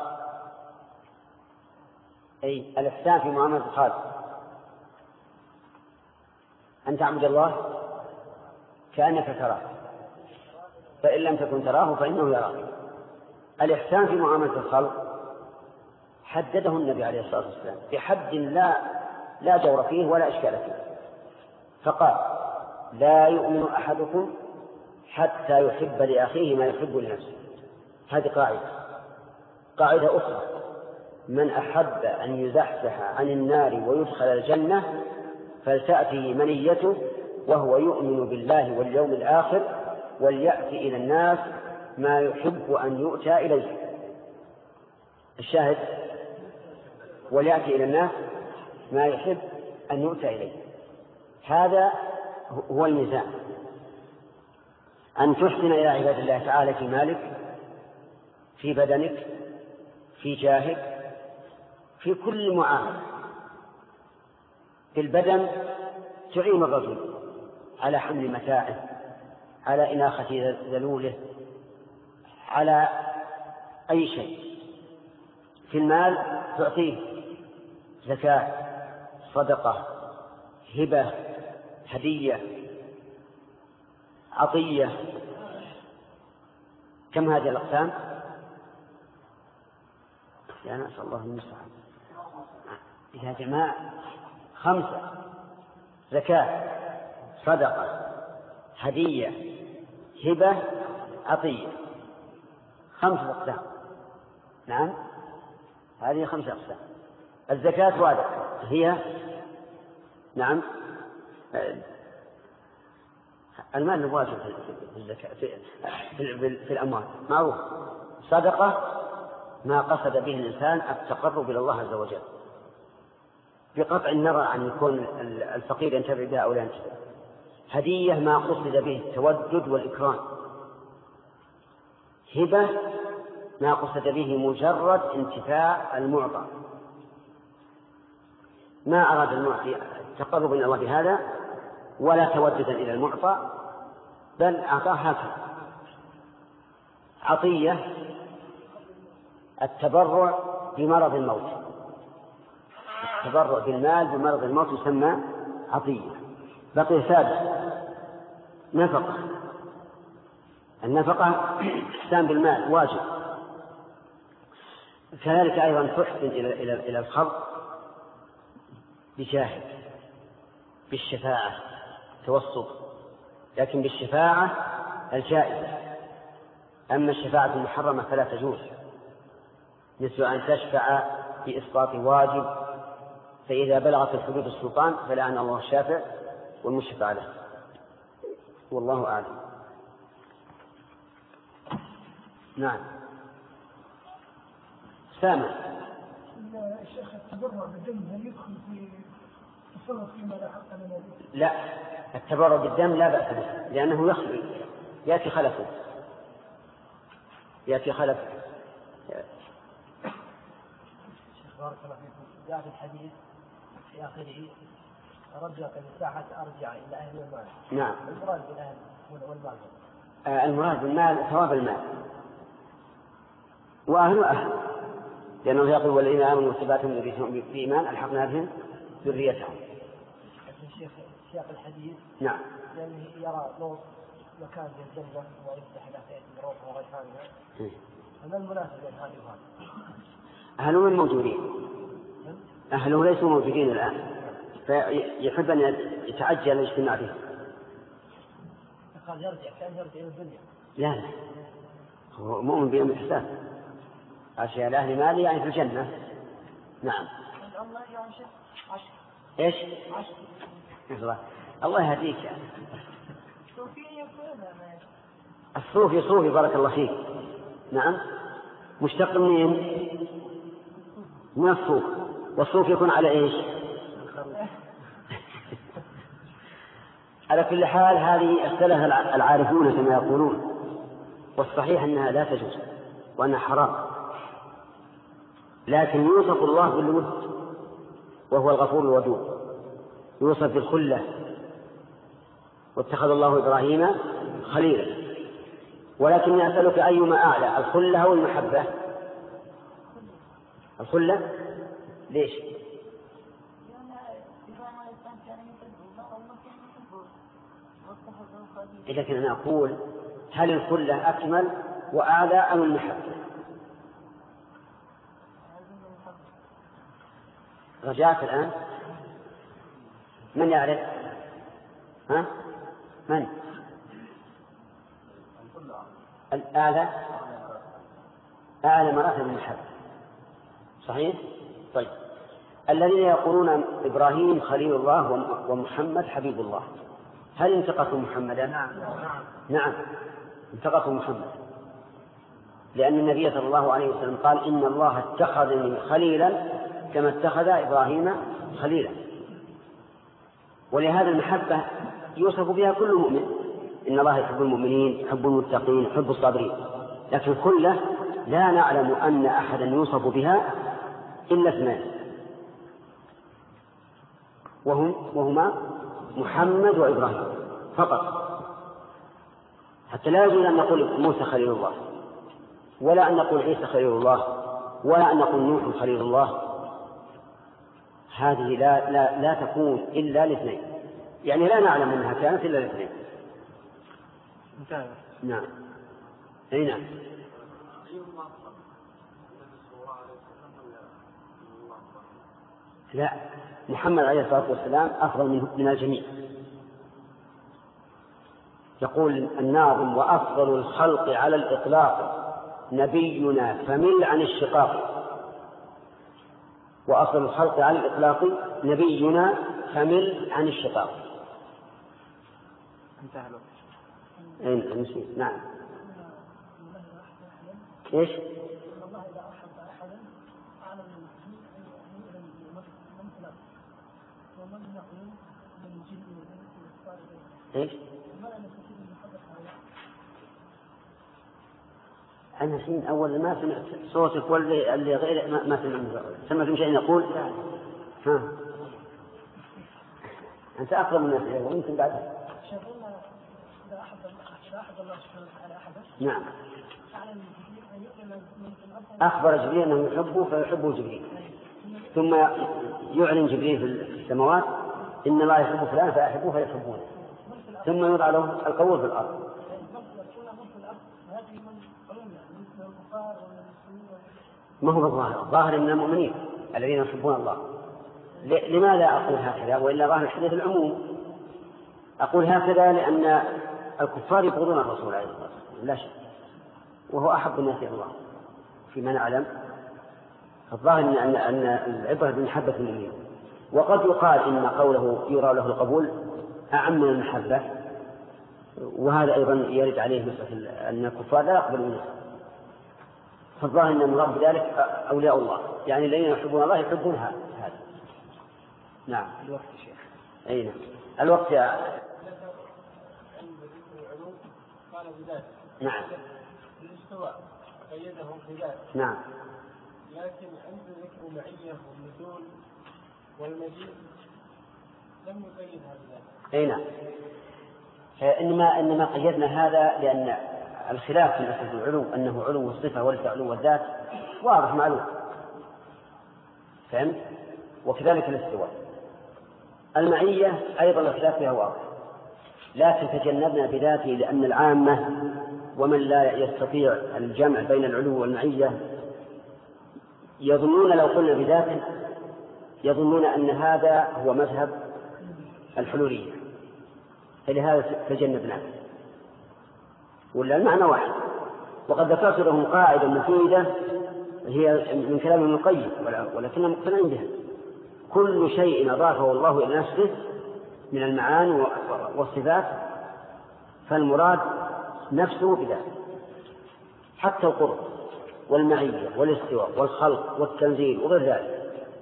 A: أي الإحسان في معاملة الخالق أن تعبد الله كأنك تراه، فإن لم تكن تراه فإنه يراك. الإحسان في معاملة الخلق حدده النبي عليه الصلاة والسلام بحد لا لا جور فيه ولا إشكال فيه، فقال لا يؤمن أحدكم حتى يحب لأخيه ما يحب لنفسه. هذه قاعدة قاعدة أخرى: من أحب أن يزحزح عن النار ويدخل الجنة فلتأتي منيته وهو يؤمن بالله واليوم الآخر وليأتي إلى الناس ما يحب أن يؤتى إليه. الشاهد وليأتي إلى الناس ما يحب أن يؤتى إليه. هذا هو الميزان، أن تحسن إلى عباد الله تعالى في مالك، في بدنك، في جاهك، في كل معاملة. في البدن تعين الرجل على حمل متاعه، على إناخة ذلوله، على أي شيء. في المال تعطيه زكاة، صدقة، هبة، هدية، عطية. كم هذه الأقسام؟ يعني أسأل الله المستعان. يا جماعة خمسة: زكاة، صدقة، هدية، هبة، عطية. خمسة أقسام. نعم، هذه خمسة أقسام. الزكاة واجب هي نعم المال الواجب في الزكاة في, في, في الأموال معروف. صدقة ما قصد به الإنسان التقرب إلى الله عز وجل بقطع النظر عن يكون الفقير ينتفع بها أو لا ينتفع. هدية ما قصد به التودد والإكرام. هبة ما قصد به مجرد انتفاع المعطى، ما أراد المعطي التقرب إلى الله بهذا ولا توددا إلى المعطى بل أعطاه هكذا. عطية التبرع بمرض الموت، التبرع بالمال بمرض الموت يسمى عطية. بقي ثابت نفقة. النفقة إحسان بالمال واجب. كذلك أيضا تحسن إلى إلى إلى الخلق بشاهد بالشفاعة توسط، لكن بالشفاعة الجائزة. أما الشفاعة المحرمة فلا تجوز، مثل أن تشفع بإسقاط واجب، فإذا بلغت الحدود السلطان فلعن الله الشافع والمشفع له. والله أعلم. نعم سامع.
E: الشيخ التبرع بالدم هل يدخل في تصرف فيما لا حق لنا به؟
A: لا، التبرع بالدم لا بأس به لأنه يخلو يأتي خلفه يأتي خلفه.
D: شيخ بارك الله فيكم، جاء في الحديث في آخره رجع المساحة أرجع إلى أهل المال.
A: نعم.
D: المراد بالأهل والمال
A: آه المراد بالمال ثواب المال وأهل أهل، لأنه يقول والذين آمنوا وثباتهم بإيمان ألحقنا بهم ذريتهم.
D: الشيخ سياق الحديث
A: نعم
D: يعني يرى لو مكان في الجنة ويفتح له فيأتي بروحه وغيثانها، فما المناسب بين هذه وهذه؟
A: أهله من موجودين، أهله ليسوا موجودين الآن، فيحب أن يتعجل الاجتماع به.
D: قال يرجع كان يرجع إلى الدنيا.
A: لا لا، هو مؤمن بيوم الحساب. أشياء الأهل مالي يعني في الجنة. نعم. إيش؟ الله الله يهديك. الصوفي صوفي بارك الله فيك. نعم. مشتق منين؟ من الصوف. والصوف يكون على إيش؟ على كل حال هذه الثلاثة العارفون كما يقولون، والصحيح أنها لا تجوز وأنها حرام، لكن يوصف الله بالود وهو الغفور الودود، يوصف بالخلة واتخذ الله إبراهيم خليلا. ولكن أسألك أيما أعلى، الخلة أو المحبة؟ الخلة. ليش؟ لكن أنا أقول هل الخلة أكمل وأعلى أم المحبة؟ رجعت الآن. من يعرف؟ ها؟ من؟ الأعلى أعلى مراتب المحبة. صحيح؟ طيب الذين يقولون إبراهيم خليل الله ومحمد حبيب الله، هل انتقصوا محمدا؟
D: نعم
A: نعم انتقصوا محمد، لأن النبي صلى الله عليه وسلم قال إن الله اتخذني خليلا كما اتخذ إبراهيم خليلا. ولهذا المحبة يوصف بها كل مؤمن، إن الله يحب المؤمنين، يحب المتقين، يحب الصابرين. لكن كله لا نعلم أن أحدا يوصف بها إلا اثنان، وهم وهما محمد وإبراهيم فقط. حتى لا يجوز أن نقول موسى خليل الله، ولا أن نقول عيسى خليل الله، ولا أن نقول نوح خليل الله. هذه لا, لا, لا تكون إلا الاثنين، يعني لا نعلم أنها كانت إلا الاثنين. نعم أي نعم. لا، محمد عليه الصلاة والسلام أفضل من الجميع. يقول الناظم: وأفضل الخلق على الإطلاق نبينا فمل عن الشقاق. وأفضل الخلق على الإطلاق نبينا فمل عن الشقاق.
B: انتهى الوقت.
A: أين نعم. إيش؟ إيش؟ أنا حين أول ما سمعت صوتك واللي اللي غير ما, ما سمعت سمعت شيء يقول ها أنت أقرب من الناس ويمكن بعد.
E: إذا أحد الله سبحانه وتعالى أحدا.
A: نعم. أخبر جبريل أنه يحبه فيحبه جبريل، ثم يعلن جبريل في السماوات إن الله يحب فلان فأحبه فيحبونه، ثم يوضع له القول في الأرض. ما هو الظاهر؟ الظاهر من المؤمنين الذين يحبون الله. لماذا أقول هكذا وإلا ظاهر الحديث العموم؟ أقول هكذا لأن الكفار يبغضون الرسول عليه الصلاة والسلام لا شك، وهو أحب الناس إلى الله فيما نعلم. الظاهر أن أن العبرة بمحبة المؤمنين. وقد يقال إن قوله يرى له القبول أعم من المحبة، وهذا أيضا يرد عليه مسألة أن الكفار لا يقبلون. فالظاهر أن المراد بذلك أولياء الله، يعني الذين يحبون الله يحبون هذا. نعم.
B: الوقت شيخ.
A: أي نعم. الوقت يا
C: قال بذلك.
A: نعم.
C: الاستواء قيده بذلك.
A: نعم.
C: لكن عند ذكر المعية والنزول والمجيء لم يقيدها بذلك.
A: أي نعم. إنما إنما قيدنا هذا لأن الخلاف في مسألة العلو أنه علو الصفة وليس علو الذات واضح معلوم، فهمت؟ وكذلك الاستواء. المعية أيضا الخلاف فيها واضح، لكن تجنبنا بذاته لأن العامة ومن لا يستطيع الجمع بين العلو والمعية يظنون لو قلنا بذاته يظنون أن هذا هو مذهب الحلولية، فلهذا تجنبناه، ولا المعنى واحد. وقد ذكرت لهم قاعدة مفيدة هي من كلام ابن القيم ولكننا مقتنعين بها: كل شيء أضافه الله إلى نفسه من المعاني والصفات فالمراد نفسه بذاته، حتى القرب والمعية والاستواء والخلق والتنزيل وغير ذلك.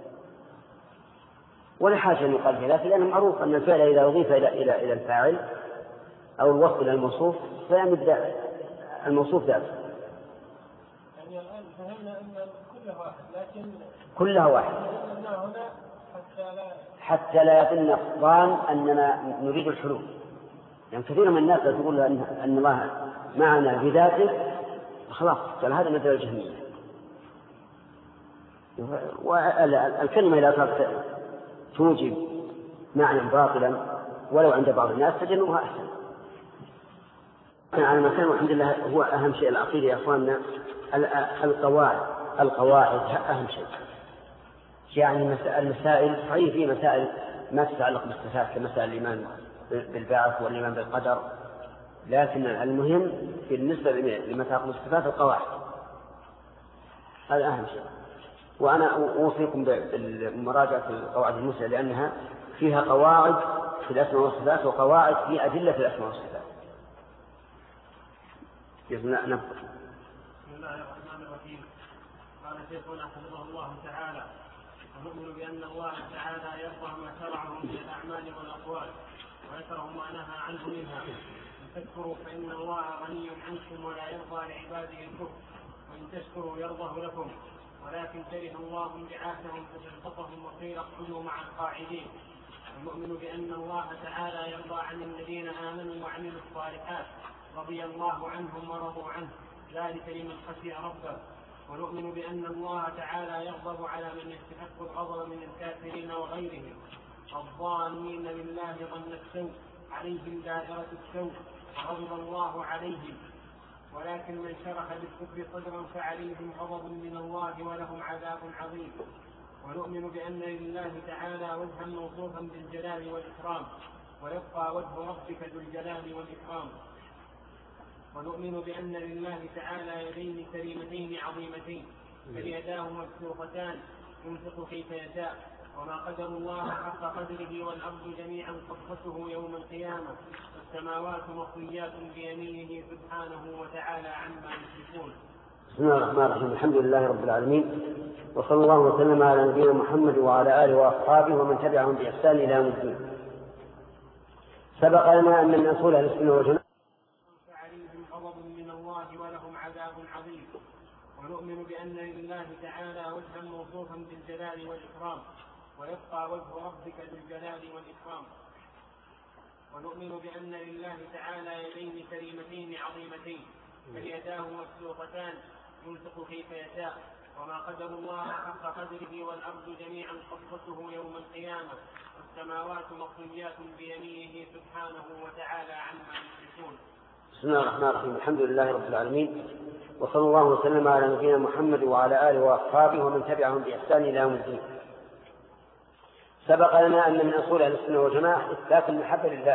A: ولا حاجة أن يقال في ذلك، لأنه معروف أن الفعل إذا أضيف إلى إلى إلى الفاعل أو الوصف إلى الموصوف فيعمل الموصوف ذاته.
C: يعني الآن فهمنا أن كلها واحد، لكن
A: كلها واحد
C: هنا حتى لا
A: حتى لا يظن الظان أننا نريد الحلول. يعني كثير من الناس تقول أن أن الله معنا بذاته خلاص قال هذا مثل الجهمية. والكلمة إذا صارت توجب معنى باطلا ولو عند بعض الناس تجنبها أحسن. على مكان والحمد لله هو أهم شيء العقيدة يا أخواننا. القواعد القواعد أهم شيء. يعني المسائل صحيح في مسائل ما تتعلق بالصفات كمسائل الإيمان بالبعث والإيمان بالقدر، لكن المهم بالنسبة لما يتعلق بالصفات القواعد هذا أهم شيء. وأنا أوصيكم بمراجعة القواعد المسلمة لأنها فيها قواعد في الأسماء والصفات وقواعد في أدلة في الأسماء والصفات.
B: نبقى. بسم الله الرحمن الرحيم. قال شيخنا حفظه الله تعالى: ونؤمن بأن الله تعالى يرضى ما شرعه من الأعمال والأقوال ويكره ما نهى عنه منها. إن تكفروا فإن الله غني عنكم ولا يرضى لعباده الكفر، وإن تشكروا يرضه لكم، ولكن كره الله انبعاثهم فسلطتهم وقيل اقعدوا مع القاعدين. ونؤمن بأن الله تعالى يرضى عن الذين آمنوا وعملوا الصالحات رضي الله عنهم ورضوا عنه، ذلك لمن خشي ربه. ونؤمن بأن الله تعالى يغضب على من يستحق الغضب من الكافرين وغيرهم الظانين بالله ظن السوء عليهم دائرة السوء وغضب الله عليهم. ولكن من شرح بالكفر صدرا فعليهم غضب من الله ولهم عذاب عظيم. ونؤمن بأن لله تعالى وجها موصوفا بالجلال والإكرام ويبقى وجه ربك ذو الجلال والإكرام. ونؤمن بأن لله تعالى يدين كريمتين عظيمتين فاليداه مبسوطتان ينفق كيف يشاء وما قدر الله حق قدره والأرض جميعا قبضته يوم القيامة والسماوات مطويات بيمينه سبحانه وتعالى عما يشركون.
A: بسم الله الرحمن الرحيم. الحمد لله رب العالمين وصلى الله وسلم على نبينا محمد وعلى آله وأصحابه ومن تبعهم بإحسان إلى يوم الدين. سبق لنا أن من أصول أهل السنة والجماعة
B: فعليهم غضب من الله ولهم عذاب عظيم. ونؤمن بأن لله تعالى وجها موصوفا بالجلال والإكرام ويبقى وجه ربك ذو الجلال والإكرام. ونؤمن بأن لله تعالى يدين كريمتين عظيمتين فاليداه مبسوطتان ينفق كيف يشاء وما قدر الله حق قدره والأرض جميعا قبضته يوم القيامة والسماوات مطويات بيمينه سبحانه وتعالى عما يشركون.
A: بسم الله الرحمن الرحيم. الحمد لله رب العالمين وصلى الله وسلم على نبينا محمد وعلى آله وأصحابه ومن تبعهم بإحسان إلى يوم الدين. سبق لنا أن من أصول أهل السنة والجماعة إثبات المحبة لله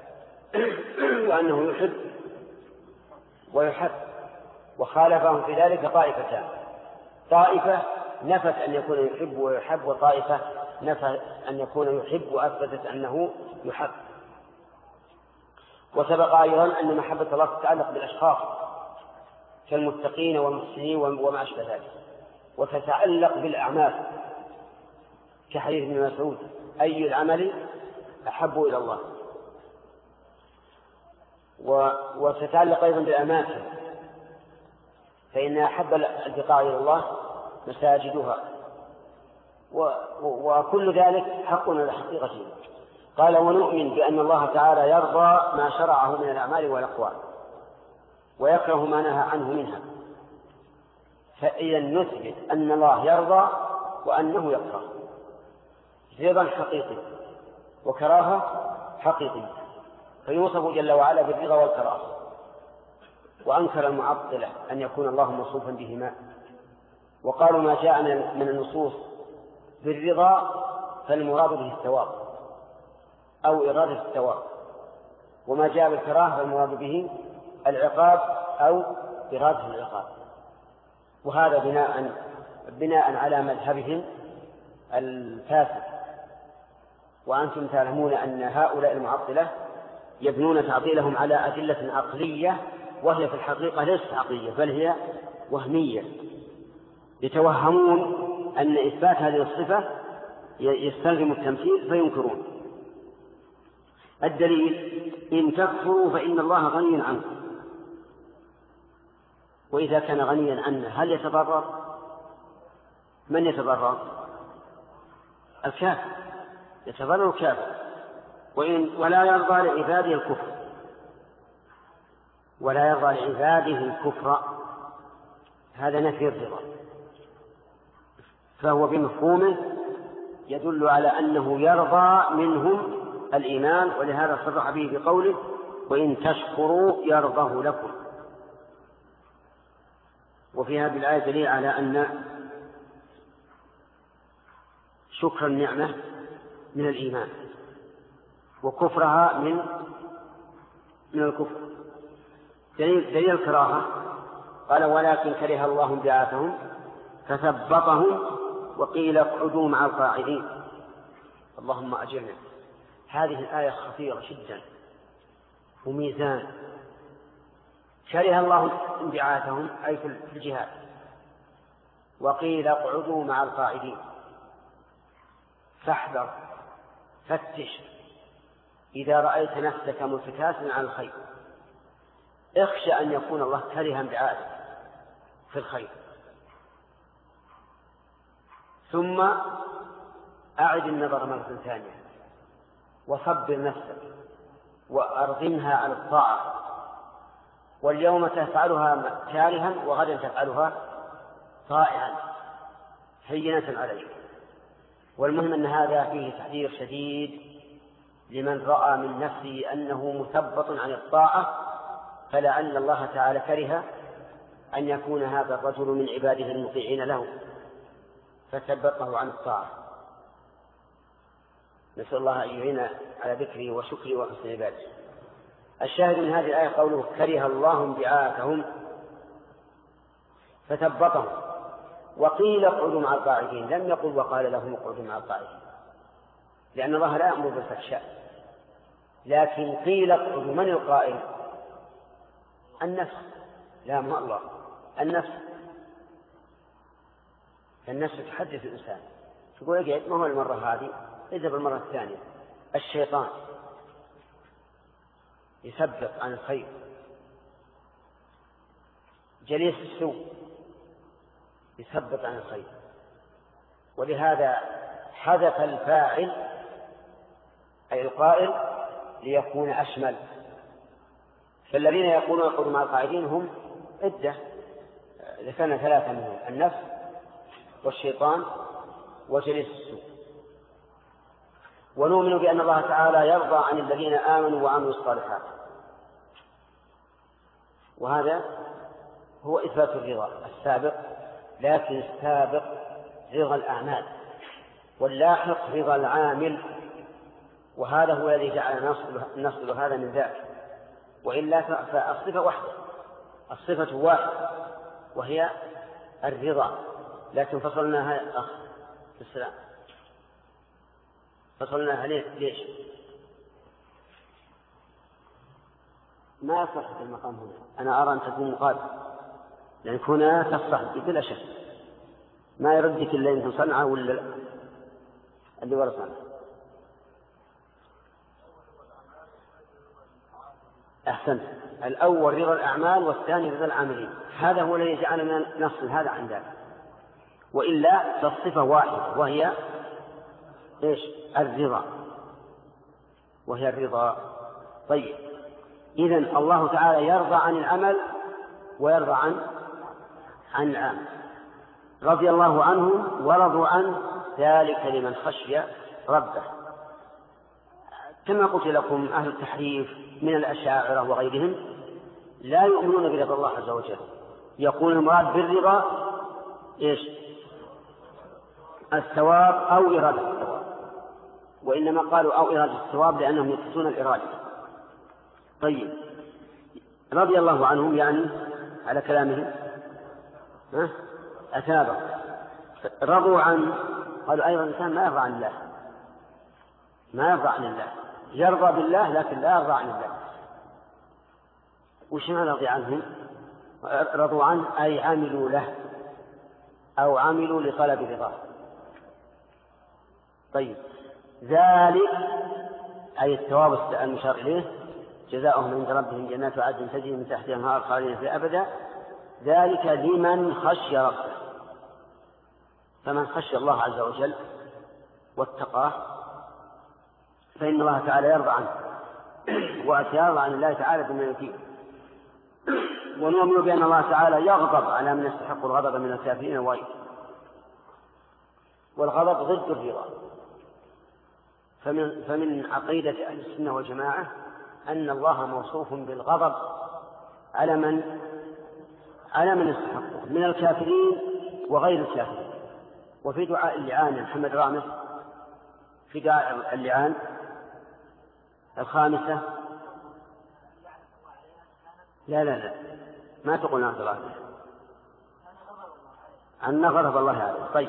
A: وأنه يحب ويحب. وخالفهم في ذلك طائفتان: طائفة نفت أن يكون يحب ويحب، وطائفة نفت أن يكون يحب وأثبتت أنه يحب. وسبق أيضا أن محبة الله تتعلق بالأشخاص كالمتقين والمحسنين وما أشبه ذلك، وتتعلق بالأعمال كحديث ابن مسعود: أي العمل أحب إلى الله. وتتعلق أيضا بالأماكن، فإن أحب البقاع إلى الله مساجدها، وكل ذلك حق على حقيقته. قال: ونؤمن بأن الله تعالى يرضى ما شرعه من الأعمال والأقوال ويكره ما نهى عنه منها. فإذا نثبت أن الله يرضى وأنه يكره، رضا حقيقي وكراهة حقيقية، فيوصف جل وعلا بالرضا والكراهة. وأنكر المعطلة أن يكون الله موصوفا بهما، وقالوا ما جاء من النصوص بالرضا فالمراد به الثواب أو إرادة الثواب، وما جاء بالكراهة فالمراد به العقاب أو إرادة العقاب. وهذا بناء بناء على مذهبهم الفاسد. وأنتم تعلمون أن هؤلاء المعطلة يبنون تعطيلهم على أدلة عقلية، وهي في الحقيقة ليست عقلية بل هي وهمية. يتوهمون أن إثبات هذه الصفة يستلزم التمثيل فينكرون. الدليل: إن تكفروا فإن الله غني عنكم. وإذا كان غنيا عنه هل يتضرر؟ من يتضرر؟ الكافر، يتضرر الكافر. وإن ولا يرضى لعباده الكفر، ولا يرضى لعباده الكفر، هذا نفي الرضا، فهو بمفهومه يدل على أنه يرضى منهم الإيمان، ولهذا صرح به بقوله: وإن تشكروا يرضه لكم. وفي هذه الآية دليل على أن شكر النعمة من الإيمان، وكفرها من من الكفر. دليل, دليل الكراهة: قال: ولكن كره الله انبعاثهم فثبطهم وقيل اقعدوا مع القاعدين. اللهم أجرنا. هذه الآية خطيرة جدا وميزان. كره الله انبعاثهم أي في الجهاد، وقيل اقعدوا مع القاعدين. فاحذر، فتش، إذا رأيت نفسك متكاسلا على الخير اخشى أن يكون الله كره انبعاثك في الخير. ثم أعد النظر مرة ثانية وصبر نفسك وأرغمها على الطاعة، واليوم تفعلها كارها وغدا تفعلها طائعا هينة عليك. والمهم أن هذا فيه تحذير شديد لمن رأى من نفسه أنه مثبط عن الطاعة، فلعل الله تعالى كره أن يكون هذا الرجل من عباده المطيعين له، فثبطه عن الطاعة. نسأل الله أن يعين على ذكره وشكره وحسن عباده. الشاهد من هذه الآية قوله كره الله انبعاثهم فثبطهم. وقيل اقعدوا مع القاعدين، لم يقل وقال لهم اقعدوا مع القاعدين، لأن الله لا يأمر بالفحشاء، لكن قيل اقعدوا. من القائل؟ النفس، لا ما الله، النفس. النفس تحدث الإنسان، تقول اقعد، ما هو المرة هذه، اذهب المرة الثانية. الشيطان يثبط عن الخير، جليس السوء يثبط عن الخير، ولهذا حذف الفاعل أي القائل ليكون أشمل. فالذين يقولون اقعدوا مع القاعدين هم عدة، ذكرنا ثلاثة منهم: النفس والشيطان وجليس السوء. ونؤمن بأن الله تعالى يرضى عن الذين آمنوا وعملوا الصالحات، وهذا هو إثبات الرضا السابق، لكن السابق رضا الأعمال واللاحق رضا العامل، وهذا هو الذي جعل نصل هذا من ذاك. وإلا فالصفة واحدة، الصفة واحدة وهي الرضا، لكن فصلناها أخ في السلام فصلناها ليش؟ ما يصح في المقام هنا. أنا أرى أن تكون مقابل، لأن هنا تصح بلا شك، ما يردك إلا أن صنعه ولا اللي ورا صنعه. أحسنت، الأول رضا الأعمال والثاني رضا العاملين، هذا هو الذي جعلنا نصل هذا عن ذلك. وإلا فالصفة واحدة وهي إيش؟ الرضا، وهي الرضا. طيب، إذن الله تعالى يرضى عن العمل ويرضى عن عن العمل. رضي الله عنهم ورضوا عنه، ذلك لمن خشي ربه. كما قلت لكم، أهل التحريف من الأشاعرة وغيرهم لا يؤمنون برضا الله عز وجل، يقول المراد بالرضا إيش؟ الثواب أو إرادة الثواب، وإنما قالوا أو إرادة الثواب لأنهم يقصدون الإرادة. طيب، رضي الله عنهم يعني على كلامهم أثابه. رضوا عنه، قالوا أيضا الإنسان ما يرضى عن الله، ما يرضى عن الله، يرضى بالله لكن لا يرضى عن الله. وش معنى رضي عنهم؟ رضوا عنه أي عملوا له أو عملوا لطلب رضاه. طيب، ذلك أي الثواب المشار إليه، جزاؤهم عند ربهم جنات عدن تجري من تحتها الأنهار خالدين فيها أبدا، ذلك لمن خشي ربه. فمن خشي الله عز وجل واتقاه فإن الله تعالى يرضى عنه، وأتيرضى عن الله تعالى بما يتيه. ونؤمن بأن الله تعالى يغضب على من يستحق الغضب من الكافرين والوعيد، والغضب ضد الرضا. فمن, فمن عقيدة أهل السنة والجماعة أن الله موصوف بالغضب على من على من يستحقه من الكافرين وغير الكافرين. وفي دعاء اللعان، محمد رامس في دعاء اللعان الخامسة، لا لا لا ما تقول نعم الله أن غضب الله عليه. طيب،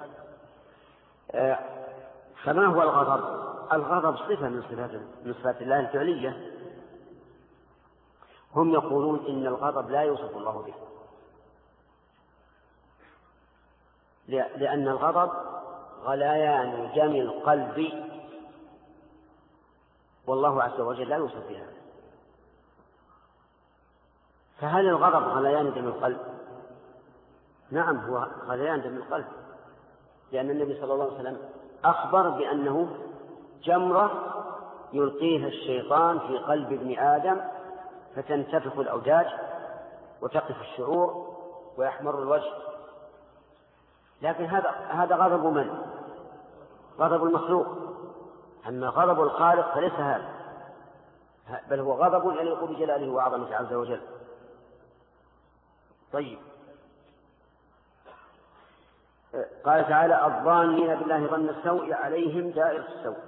A: آه فما هو الغضب؟ الغضب صفة من صفات من صفات الله الفعلية. هم يقولون إن الغضب لا يوصف الله به، لأن الغضب غليان جم القلب، والله عز وجل لا يوصف بها. فهل الغضب غليان دم القلب؟ نعم، هو غليان دم القلب، لأن النبي صلى الله عليه وسلم أخبر بأنه جمرة يلقيها الشيطان في قلب ابن آدم فتنتفخ الأوداج وتقف الشعور ويحمر الوجه. لكن هذا هذا غضب من؟ غضب المخلوق. أما غضب الخالق فليس هذا، بل هو غضب يليق بجلاله وعظمته عز وجل. طيب، قال تعالى الظانين بالله ظن السوء عليهم دائرة السوء.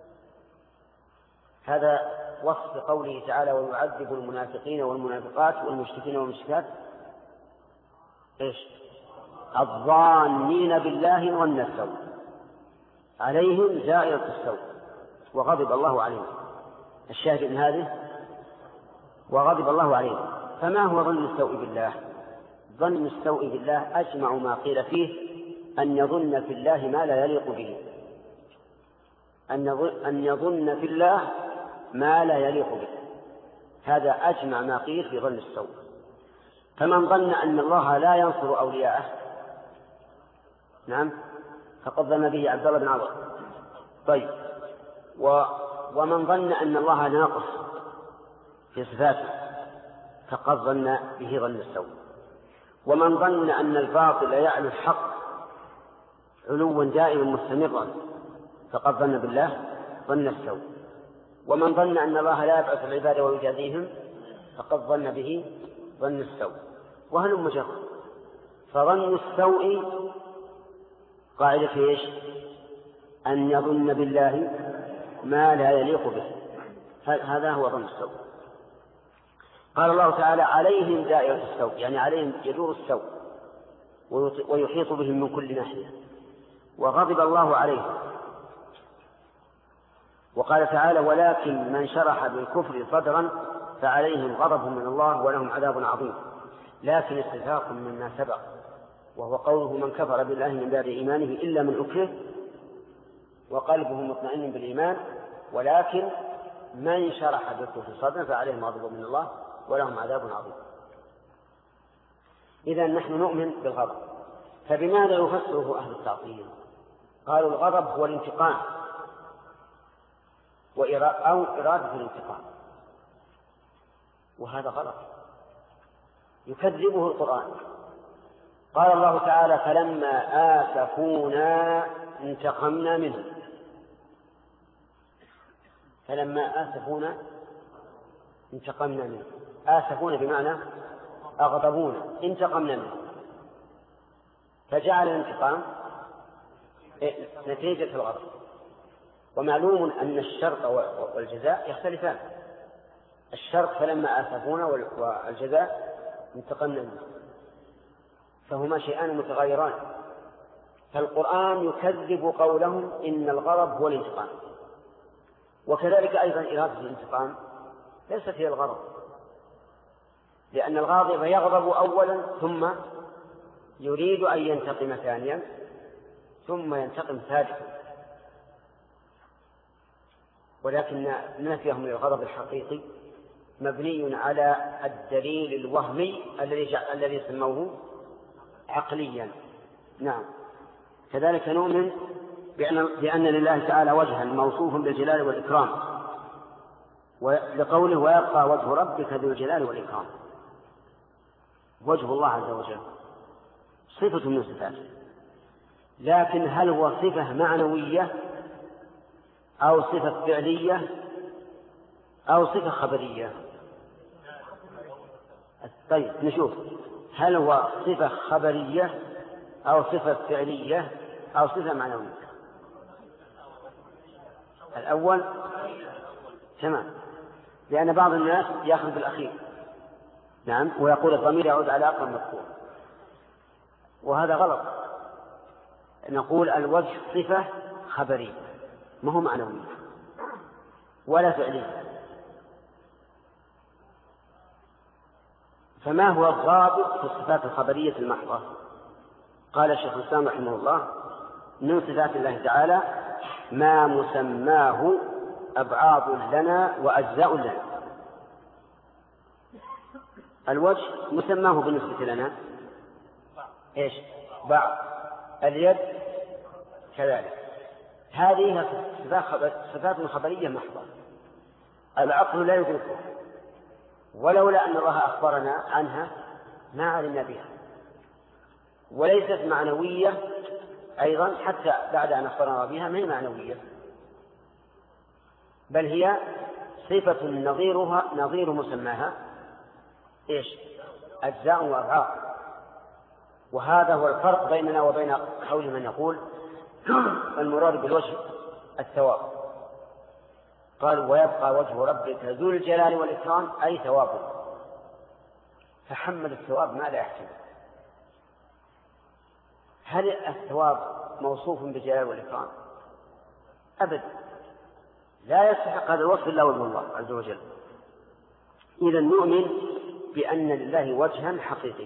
A: هذا وصف قوله تعالى ويعذب المنافقين والمنافقات والمشركين والمشركات إيش؟ الظانين بالله ظن السوء عليهم دائرة السوء وغضب الله عليهم. الشاهد من هذه وغضب الله عليهم. فما هو ظن السوء بالله؟ ظن السوء بالله أجمع ما قيل فيه أن يظن في الله ما لا يليق به، أن يظن في الله ما لا يليق به، هذا أجمع ما قيل في ظن السوء. فمن ظن أن الله لا ينصر أولياءه نعم فقد ظن به عبد الله بن عمرو. طيب و... ومن ظن أن الله ناقص في صفاته فقد ظن به ظن السوء. ومن ظن أن الباطل يعلو الحق علوا دائما مستمرا فقد ظن بالله ظن السوء. ومن ظن أن الله لا يبعث العباد ويجازيهم فقد ظن به ظن السوء. وهل مجرد. فظن السوء قاعدة ايش؟ أن يظن بالله ما لا يليق به، هذا هو ظن السوء. قال الله تعالى عليهم دائرة السوء، يعني عليهم يدور السوء ويحيط بهم من كل ناحية. وغضب الله عليهم. وقال تعالى ولكن من شرح بالكفر صدرا فعليهم غضب من الله ولهم عذاب عظيم. لكن استثاق مما سبق وهو قوله من كفر بالله من بعد إيمانه إلا من أكره وقلبه مطمئن بالإيمان ولكن من شرح بالكفر صدرا فعليهم غضب من الله ولهم عذاب عظيم. إذا نحن نؤمن بالغضب. فبماذا يفسره أهل التعطيل؟ قالوا الغضب هو الانتقام أو إرادة الانتقام، وهذا غلط يكذبه القرآن. قال الله تعالى فلما آسفونا انتقمنا منهم. فلما آسفونا انتقمنا منهم. آسفونا بمعنى أغضبونا انتقمنا منهم. فجعل الانتقام نتيجة الغضب. ومعلوم أن الشرط والجزاء يختلفان. الشرط فلما آسفونا والجزاء انتقمنا منهم، فهما شيئان متغيران. فالقرآن يكذب قولهم إن الغضب هو الانتقام، وكذلك أيضا إرادة الانتقام ليست هي الغضب، لأن الغاضب يغضب أولا ثم يريد أن ينتقم ثانيا ثم ينتقم ثالثا. ولكن نفيهم للغضب الحقيقي مبني على الدليل الوهمي الذي الذي سموه عقليا. نعم. كذلك نؤمن بأن, بأن لله تعالى وجها موصوف بالجلال والإكرام، ولقوله ويبقى وجه ربك ذو الجلال والإكرام. وجه الله عز وجل صفة من صفاته، لكن هل هو صفة معنوية أو صفة فعلية أو صفة خبرية؟ طيب نشوف هل هو صفة خبرية أو صفة فعلية أو صفة معنوية. الأول تمام، لأن بعض الناس يأخذ بالأخير نعم ويقول الضمير يعود على أقرب مذكور، وهذا غلط. نقول الوجه صفة خبرية ما هو معنوية ولا فعلية. فما هو الضابط في الصفات الخبرية المحضة؟ قال الشيخ الإسلام رحمه الله من صفات الله تعالى ما مسماه أبعاض لنا وأجزاء لنا. الوجه مسماه بالنسبة لنا إيش؟ بعض. اليد كذلك. هذه صفات خبرية محضة العقل لا يدركها، ولولا أن الله أخبرنا عنها ما علمنا بها. وليست معنوية أيضا حتى بعد أن أخبرنا بها ما هي معنوية، بل هي صفة نظيرها نظير مسماها إيش؟ أجزاء وأبعاض. وهذا هو الفرق بيننا وبين قول من يقول المراد بالوجه الثواب. قال ويبقى وجه ربك ذو الجلال والإكرام أي ثوابه، فحمل الثواب ما لا يحتمل. هل الثواب موصوف بالجلال والإكرام؟ أبدا، لا يستحق هذا الوصف إلا وجه الله عز وجل. إذا نؤمن بأن لله وجها حقيقيا،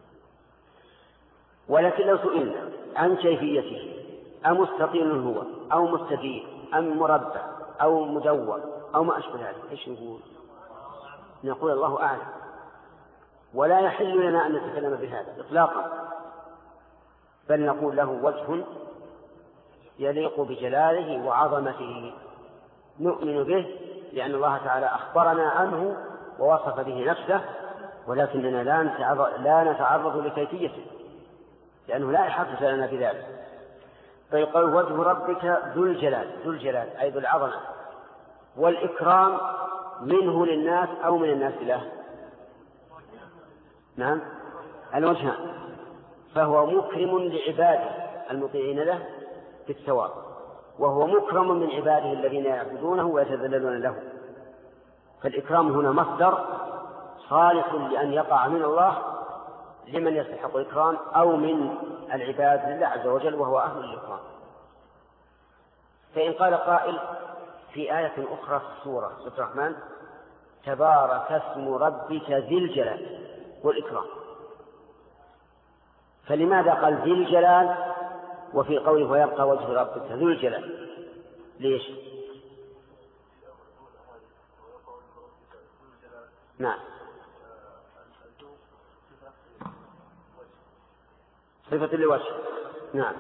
A: ولكن لو سئلنا عن كيفيته أمستطيل هو أو مستدير أم مربع أو مدور أو ما أشبه ذلك، إيش نقول؟ نقول الله أعلم، ولا يحل لنا أن نتكلم بهذا إطلاقا، بل نقول له وجه يليق بجلاله وعظمته، نؤمن به لأن الله تعالى أخبرنا عنه ووصف به نفسه، ولكننا لا نتعرض, لا نتعرض لكيفيته لأنه لا يحدث لنا بذلك. فيقول وجه ربك ذو الجلال، ذو الجلال أي ذو العظمة والإكرام، منه للناس أو من الناس له؟ نعم الوجهان، فهو مكرم لعباده المطيعين له في الثواب، وهو مكرم من عباده الذين يعبدونه ويتذللون له. فالإكرام هنا مصدر صالح لأن يقع من الله لمن يستحق الإكرام أو من العباد لله عز وجل وهو أهل الإكرام. فإن قال قائل في آية أخرى في السورة سورة الرحمن تبارك اسم ربك ذي الجلال والإكرام، فلماذا قال ذي الجلال وفي قوله ويبقى وجه ربك ذو الجلال؟ ليش؟ نعم صفة لوجه، نعم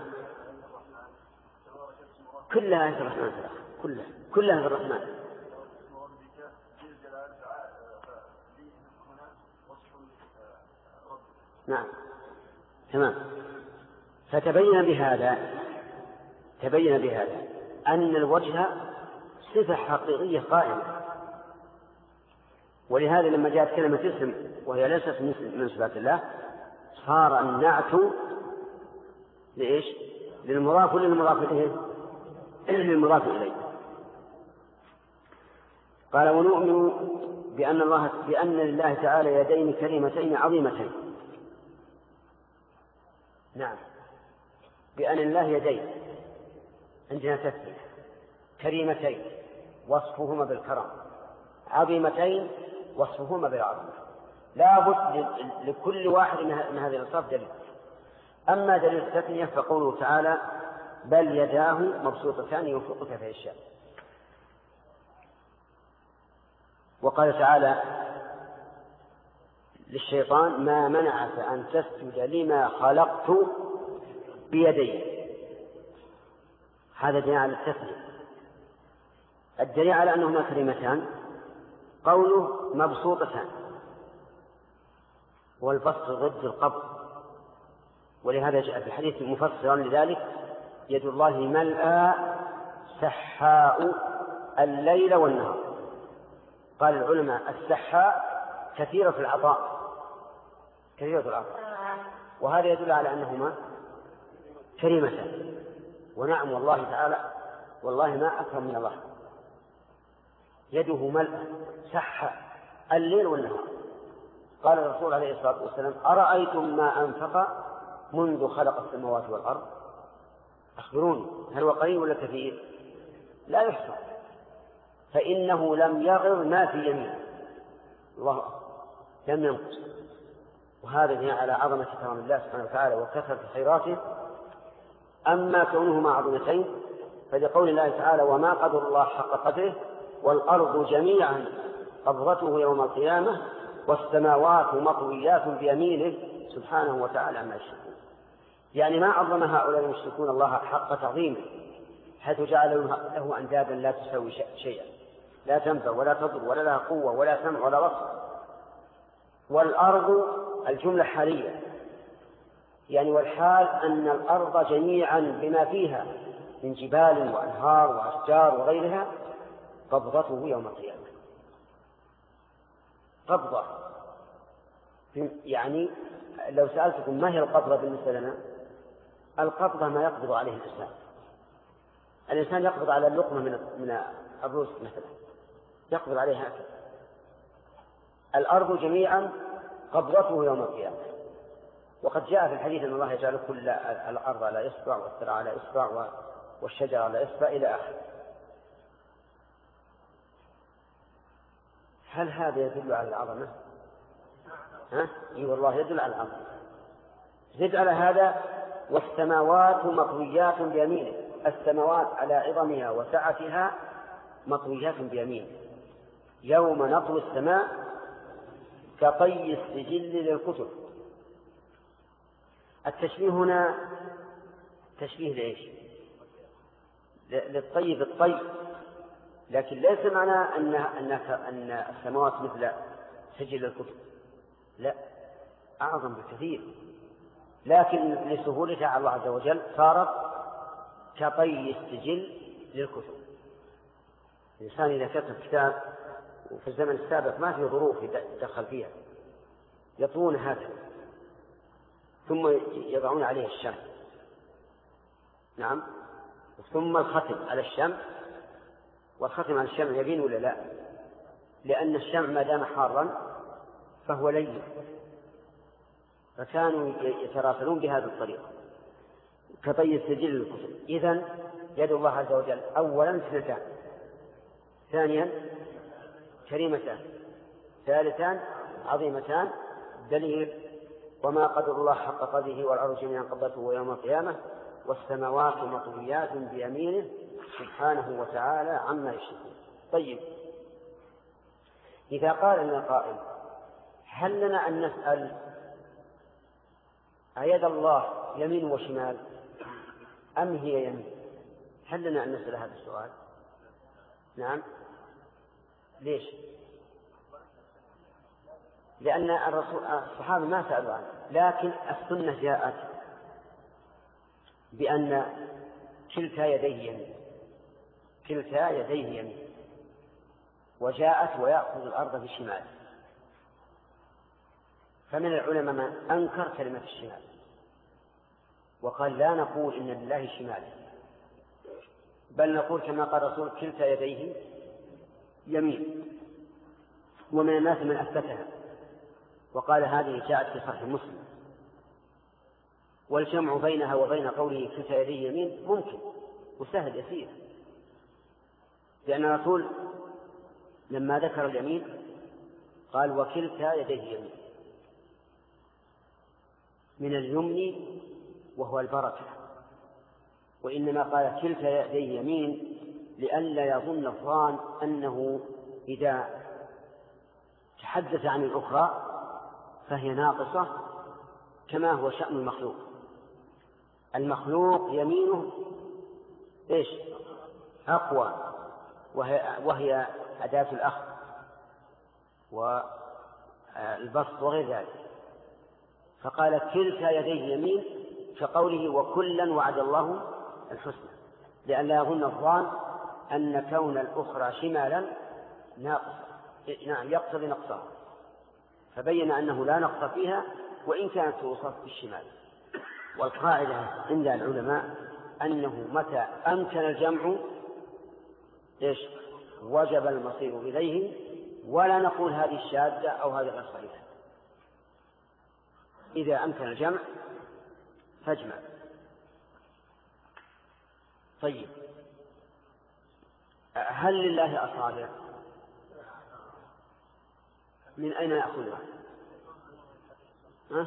A: كلها آية الرحمن، كلها كلها الرحمن. نعم تمام. فتبين بهذا تبين بهذا أن الوجه صفة حقيقية قائمة، ولهذا لما جاءت كلمة اسم وهي ليست من صفات الله صار النعت لإيش؟ للمضاف للمضاف إليه للمضاف إليه. قال ونؤمن بأن الله بأن لله تعالى يدين كريمتين عظيمتين. نعم بأن لله يدين عندنا تثنية، كريمتين وصفهما بالكرم، عظيمتين وصفهما بالعظمة، لا بد لكل واحد من هذه الأوصاف دليل. أما دليل التثنية فقوله تعالى بل يداه مبسوطتان ينفق كيف يشاء. وقال تعالى للشيطان ما منعك أن تسجد لما خلقت بيدي. هذا دليل على التثنية. الدليل على أنهما كلمتان قوله مبسوطتان، والبسط ضد القبض، ولهذا جاء في الحديث مفسرا لذلك يد الله ملأى سحاء الليل والنهار. قال العلماء السحاء كثيرة في العطاء كثيرة في العطاء، وهذا يدل على أنهما كريمتان. ونعم والله تعالى والله ما أكرم من الله، يده ملأى سحاء الليل والنهار. قال الرسول عليه الصلاة والسلام أرأيتم ما أنفق منذ خلق السماوات والأرض؟ أخبروني هل هو قليل ولا كثير؟ لا يحصى، فإنه لم يغر ما في يمينه، الله لم ينقص. وهذا دليل على عظمة كرم الله سبحانه وتعالى وكثرة خيراته. أما كونهما عظيمتين فلقول الله تعالى وما قدر الله حق قدره والأرض جميعا قبضته يوم القيامة والسماوات مطويات بيمينه سبحانه وتعالى عما يشركون. يعني ما عظم هؤلاء المشركون الله حق تعظيمه حيث جعلوا له أندادا لا تسوي شيئا، لا تنفع ولا تضر ولا لها قوة ولا سمع ولا بصر. والأرض الجملة حالية، يعني والحال أن الأرض جميعا بما فيها من جبال وأنهار وأشجار وغيرها قبضته يوم القيامة. قبضة يعني لو سألتكم ما هي القبضة بالنسبة لنا؟ القبضة ما يقبض عليه الإنسان. الإنسان يقبض على اللقمة من من الرز مثلا، يقبض عليها هكذا. الأرض جميعا قبضته يوم القيامة. وقد جاء في الحديث أن الله يجعل كل الأرض على إصبع والثرى على إصبع والشجر على إصبع إلى آخره. هل هذا يدل على العظمة؟ ها؟ اي والله يدل على العظمة. زد على هذا: والسماوات مطويات بيمينه. السماوات على عظمها وسعتها مطويات بيمينه. يوم نطوي السماء كطي السجل للكتب. التشبيه هنا تشبيه لإيش؟ للطي بالطي، لكن ليس معنى أن أن السماوات مثل سجل الكتب، لا، أعظم بكثير، لكن لسهولتها على الله عز وجل صارت كطي السجل للكتب. الإنسان إذا كتب كتاب وفي الزمن السابق ما في ظروف يدخل فيها، يطوون هكذا ثم يضعون عليه الشمع، نعم، ثم الختم على الشمع. والختم على الشمع يبين ولا لا؟ لأن الشمع ما دام حارا فهو لين، فكانوا يتراسلون بهذه الطريقة كطي السجل للكتب. إذن يد الله عز وجل أولا اثنتان، ثانيا كريمتان، ثالثان عظيمتان. دليل: وما قدر الله حق قدره والأرض جميعا قبضته يوم القيامة والسماوات مطويات بيمينه سبحانه وتعالى عما يشركون. طيب، إذا قال لنا قائل: هل لنا أن نسأل أيد الله يمين وشمال أم هي يمين؟ هل لنا أن نسأل هذا السؤال؟ نعم. ليش؟ لأن الرسول الصحابة ما سألوا عنه، لكن السنة جاءت بأن كلتا يديه يمين، كلتا يديه يمين، وجاءت ويأخذ الأرض بشماله. فمن العلماء من أنكر كلمة الشمال وقال: لا نقول إن لله شماله، بل نقول كما قال الرسول: كلتا يديه يمين. ومن الناس من أثبتها وقال: هذه جاءت في صحيح مسلم. والجمع بينها وبين قوله كلتا يديه يمين ممكن وسهل يسير، لأن الرسول لما ذكر اليمين قال: وكلتا يديه يمين، من اليمن وهو البركة. وإنما قال كلتا يديه يمين لئلا يظن الظان أنه إذا تحدث عن الأخرى فهي ناقصة كما هو شأن المخلوق. المخلوق يمينه إيش؟ أقوى، وهي, وهي أداة الأخذ والبسط وغير ذلك. فقال كلتا يديه يمين كقوله: وكلا وعد الله الحسنى، لئلا يظن الظان أن كون الأخرى شمالا ناقص، نعم، يقتضي نقصها، فبين أنه لا نقص فيها وإن كانت توصف بالشمال. والقاعدة عند العلماء أنه متى أمكن الجمع إيش؟ وجب المصير إليه، ولا نقول هذه الشاذة أو هذه غير صحيحة. إذا أمكن الجمع فاجمع. طيب، هل لله أصابع؟ من أين يأخذها؟ ها؟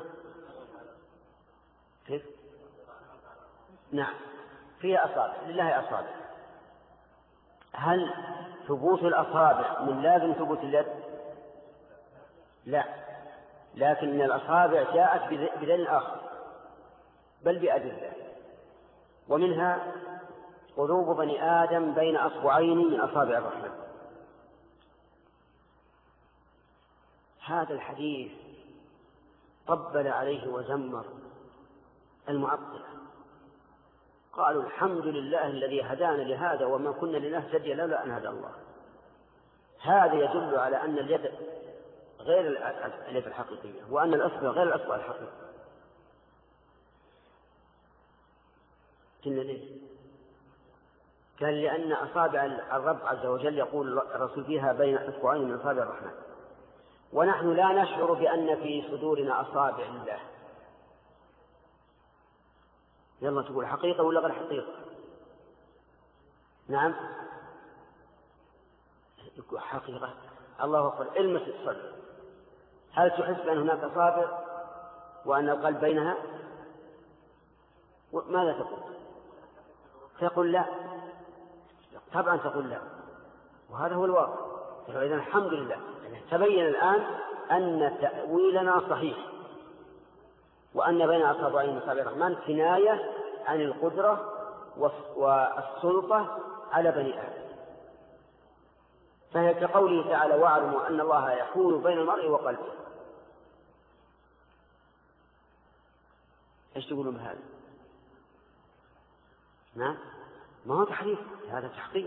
A: كيف؟ نعم، فيها أصابع، لله أصابع. هل ثبوت الأصابع من لازم ثبوت اليد؟ لا، لكن الأصابع جاءت بدليل آخر بل بأدلة، ومنها قلوب بني آدم بين أصبعين من أصابع الرحمن. هذا الحديث قبل عليه وزمر المعطلة، قالوا: الحمد لله الذي هدانا لهذا وما كنا لنهتدي لولا أن هدى الله. هذا يدل على أن اليد غير اليد الحقيقية، وأن الأصبع غير الأصبع الحقيقي. قلنا ليه؟ قال لأن أصابع الرب عز وجل يقول الرسول فيها بين أصبعين من أصابع الرحمن، ونحن لا نشعر بأن في صدورنا أصابع الله. يلا تقول حقيقة ولا غير حقيقة؟ نعم حقيقة. الله أكبر، المس الصدر، هل تحس بأن هناك أصابع وأن القلب بينها؟ ماذا تقول؟ تقول لا، طبعا تقول لا، وهذا هو الواقع. إذن الحمد لله تبين الآن أن تأويلنا صحيح، وأن بين أصابعين من أصابع الرحمن كناية عن القدرة والسلطة على بني آدم، فهي كقوله تعالى واعلموا أن الله يحول بين المرء وقلبه. ايش تقولون بهذا؟ نعم ما هو تحريف، هذا تحقيق،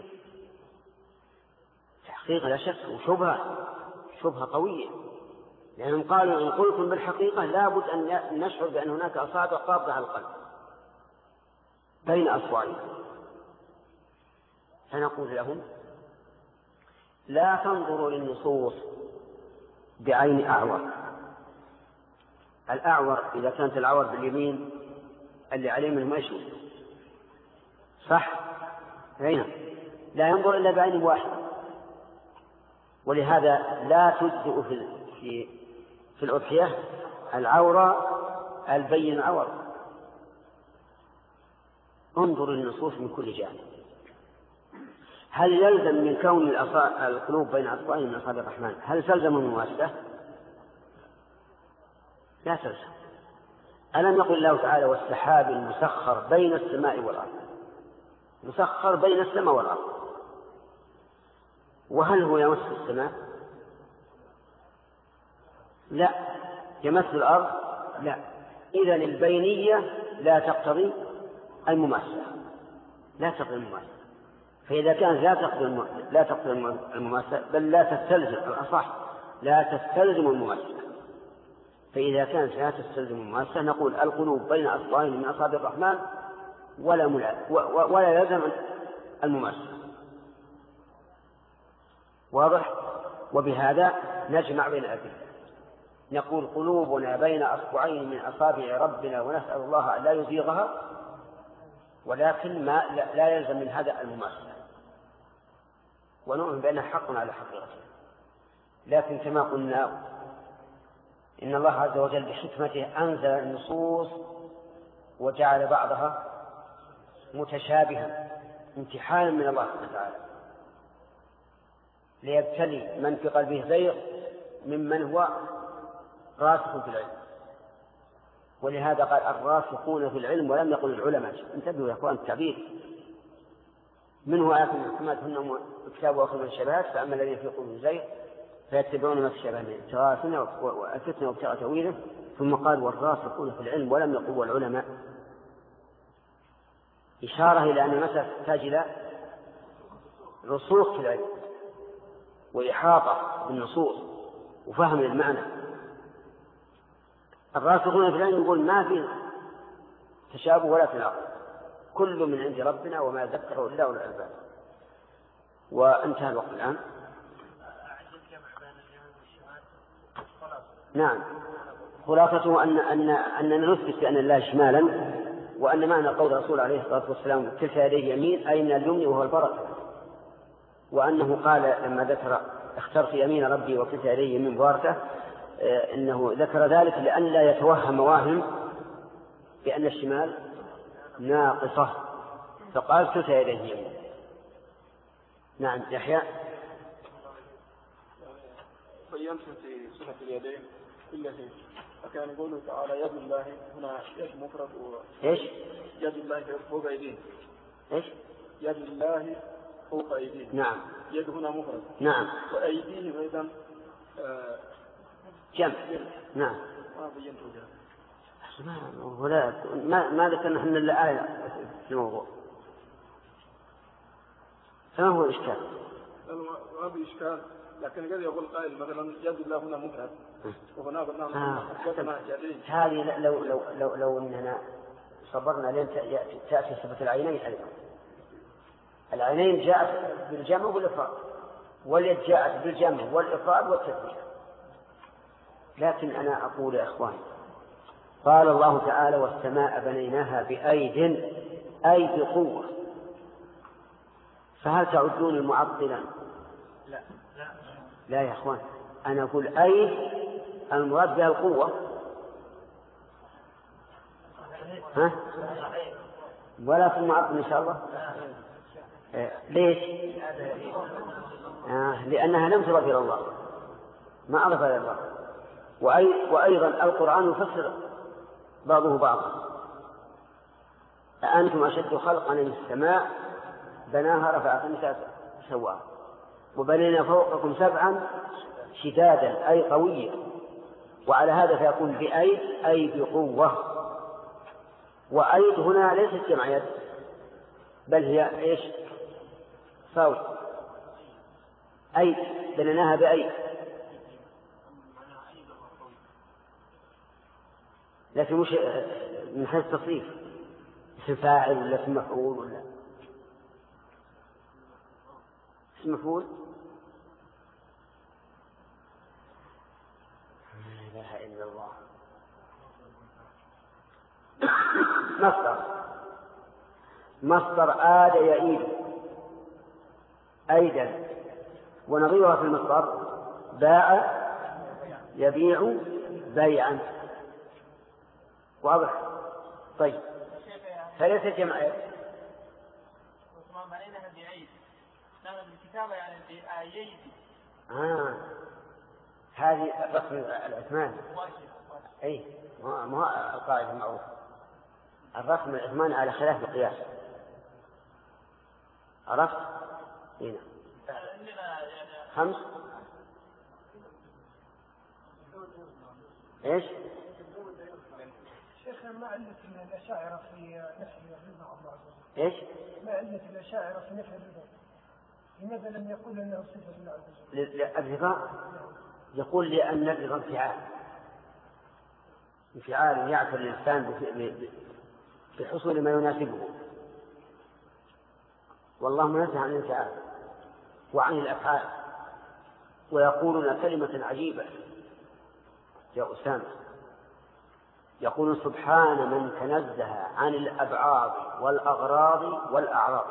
A: تحقيق لا شك، وشبهة شبهة قوية، لأنهم قالوا إن قلتم بالحقيقة لابد أن نشعر بأن هناك أصابع قابضة على القلب بين أصبعين. فنقول لهم لا تنظروا للنصوص بعين أعور. الأعور إذا كانت العور باليمين اللي عليه منه يشوف صح؟ هنا لا ينظر إلا بعين واحد، ولهذا لا تجزئ في في في الأضحية العورة البين عور. انظر النصوص من كل جانب. هل يلزم من كون القلوب بين أصبعين من أصابع الرحمن هل تلزم المماسة؟ لا تلزم. ألم يقل الله تعالى والسحاب المسخر بين السماء والأرض، مسخر بين السماء والأرض، وهل هو يمس السماء؟ لا. يمس الأرض؟ لا. إذن البينية لا تقتضي المماسة، لا تقتضي المماسة. فإذا كانت لا تقتضي لا تقتضي المماسة بل لا تستلزم، الأصح لا تستلزم المماسة، فإذا كانت لا تستلزم المماسة نقول القلوب بين أصبعين من أصابع الرحمن ولا ملا ولا يلزم المماسة. واضح؟ وبهذا نجمع بين الأدلة، نقول قلوبنا بين أصبعين من أصابع ربنا ونسأل الله أن لا يزيغها، ولكن ما لا يلزم من هذا المماسة، ونؤمن بأنها حق على حقيقته. لكن كما قلنا إن الله عز وجل بحكمته أنزل النصوص وجعل بعضها متشابها امتحانا من الله سبحانه وتعالى ليبتلي من في قلبه زيغ ممن هو راسخ في العلم. ولهذا قال الراسخون في العلم ولم يقل العلماء. انتبهوا يا اخوان التعبير. منه آيات محكمات هن كتاب واخر من الشبهات فأما الذين في قلوبهم زيغ فيتبعون ما تشابه منه ابتغاء الفتنة وابتغاء تأويله. ثم قال والراسخون في العلم ولم يقل والعلماء، إشارة إلى أن المسألة تحتاج إلى رسوخ في العلم وإحاطة بالنصوص وفهم المعنى. الراسخون في العلم يقول ما في تشابه ولا تناقض، كل من عند ربنا وما ذكره إلا أولو الألباب. وانتهى الوقت الآن. نعم خلاصته أن أن أننا نثبت بأن الله شمالا، وأن معنى قول الرسول عليه الصلاة والسلام كلتا يديه يمين أي من اليمن وهو البركة، وأنه قال لما ذكر اخترت يمين ربي وكلتا يديه يمين بركة إنه ذكر ذلك لأن لا يتوهم واهم بأن الشمال ناقصة، فقال كلتا يديه يمين. نعم يحيى.
F: بينت في سنة اليدين كل شيء، فكان يقوله تعالى يد الله هنا يد مفرد و...
A: ايش؟
F: يد الله فوق أيديه.
A: ايش؟
F: يد الله فوق أيديه.
A: نعم.
F: يد هنا مفرد.
A: نعم.
F: وأيديه أيضا آه...
A: جمع. نعم.
F: ما بينته جمع.
A: ما ولا ما ما ذكرنا احنا الا آية في الموضوع. فما هو الإشكال؟
F: هذا إشكال لكن قد يقول قائل مثلا يد الله هنا مفرد وهناك
A: آه. هذه لو لو لو لو اننا صبرنا لين تاتي صفه العينين ايضا. العينين جاءت بالجمع والافراد، واليد جاءت بالجمع والافراد والتثنيه. لكن انا اقول يا اخواني، قال الله تعالى والسماء بنيناها بأيد أي بقوة، فهل تعدون المعطلا؟
C: لا لا
A: لا يا اخوان، انا اقول أيد المراد بها القوة. ها؟ ولا في المعطل ان شاء الله. ليش؟ آه لأنها لم تضف إلى الله، ما أضف إلى الله. وأي وأيضا القرآن يفسر بعضه بعضا. أأنتم أشد خلقا من السماء بناها رفع خمسة سواها وبنينا فوقكم سبعا شدادا أي قوية. وعلى هذا فيكون بأيد أي بقوة. وأيد هنا ليست جمع يد بل هي إيش؟ فاول. أيد بنيناها بأيد، لكن مش من حيث التصريف اسم فاعل ولا اسم مفعول ولا اسم مفعول. لا إله إلا الله. مصدر مصدر آد يئيد أيدا، ونظيرها في المصدر باع يبيع بيعا. واضح؟ طيب فليس جمع يد.
C: بنيناها بأيد كانت الكتابة يعني بأيد.
A: آه هذه الرسم العثماني. أي ما هو القاعدة المعروفة. الرسم العثماني على خلاف القياس. عرفت؟ هنا خمس ايش؟
E: شيخ ما علة الأشاعرة في نفي الرضا الله عز وجل؟
A: ايش؟
E: ما علة الأشاعرة في نفي الرضا؟ لماذا لم يقول أنه صفة لله عز وجل؟
A: الرضا يقول لأن الرضا انفعال انفعال يعتري الإنسان بحصول ما يناسبه، والله منزه عن الانفعال وعن الأفعال. ويقولون كلمة عجيبة يا أسامة، يقول سبحان من تنزه عن الأبعاض والأغراض والأعراض.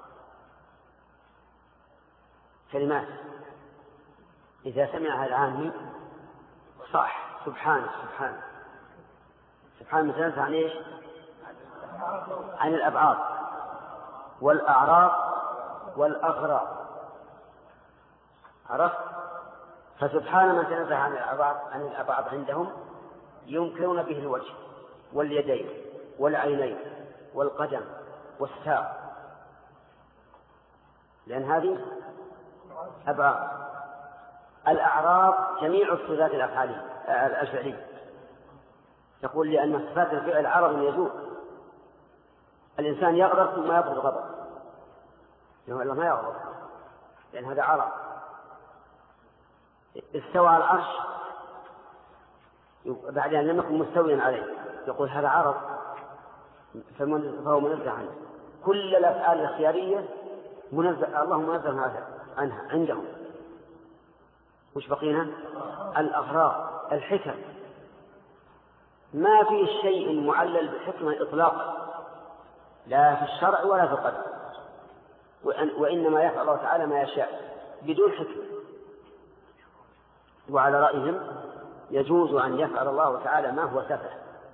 A: كلمات إذا سمعها العامي صح سبحان سبحان سبحان من تنزه عن إيش؟ عن الأبعاض والأعراض والأغراض. عرفت؟ فسبحان من تنزه عن الأبعاض عن الأبعاض عندهم ينكرون به الوجه واليدين والعينين والقدم والساق، لأن هذه أبعاض. الأعراض جميع الصفات الأفعالية، يقول لأن صفات الفعل عرض يزول. الإنسان يغضب ثم يبغض غضب، لأنه ما يغضب لأن هذا عرض. استوى على العرش بعد أن لم يكن مستويا عليه، يقول هذا عرض فهو منزه عنه. كل الأفعال الخيارية منزه، الله منزه عنها عندهم. وش بقينا؟ الأغراض الحكم، ما في شيء معلل بحكمة إطلاقا لا في الشرع ولا في القدر، وإنما يفعل الله تعالى ما يشاء بدون حكمة. وعلى رأيهم يجوز أن يفعل الله تعالى ما هو سفه.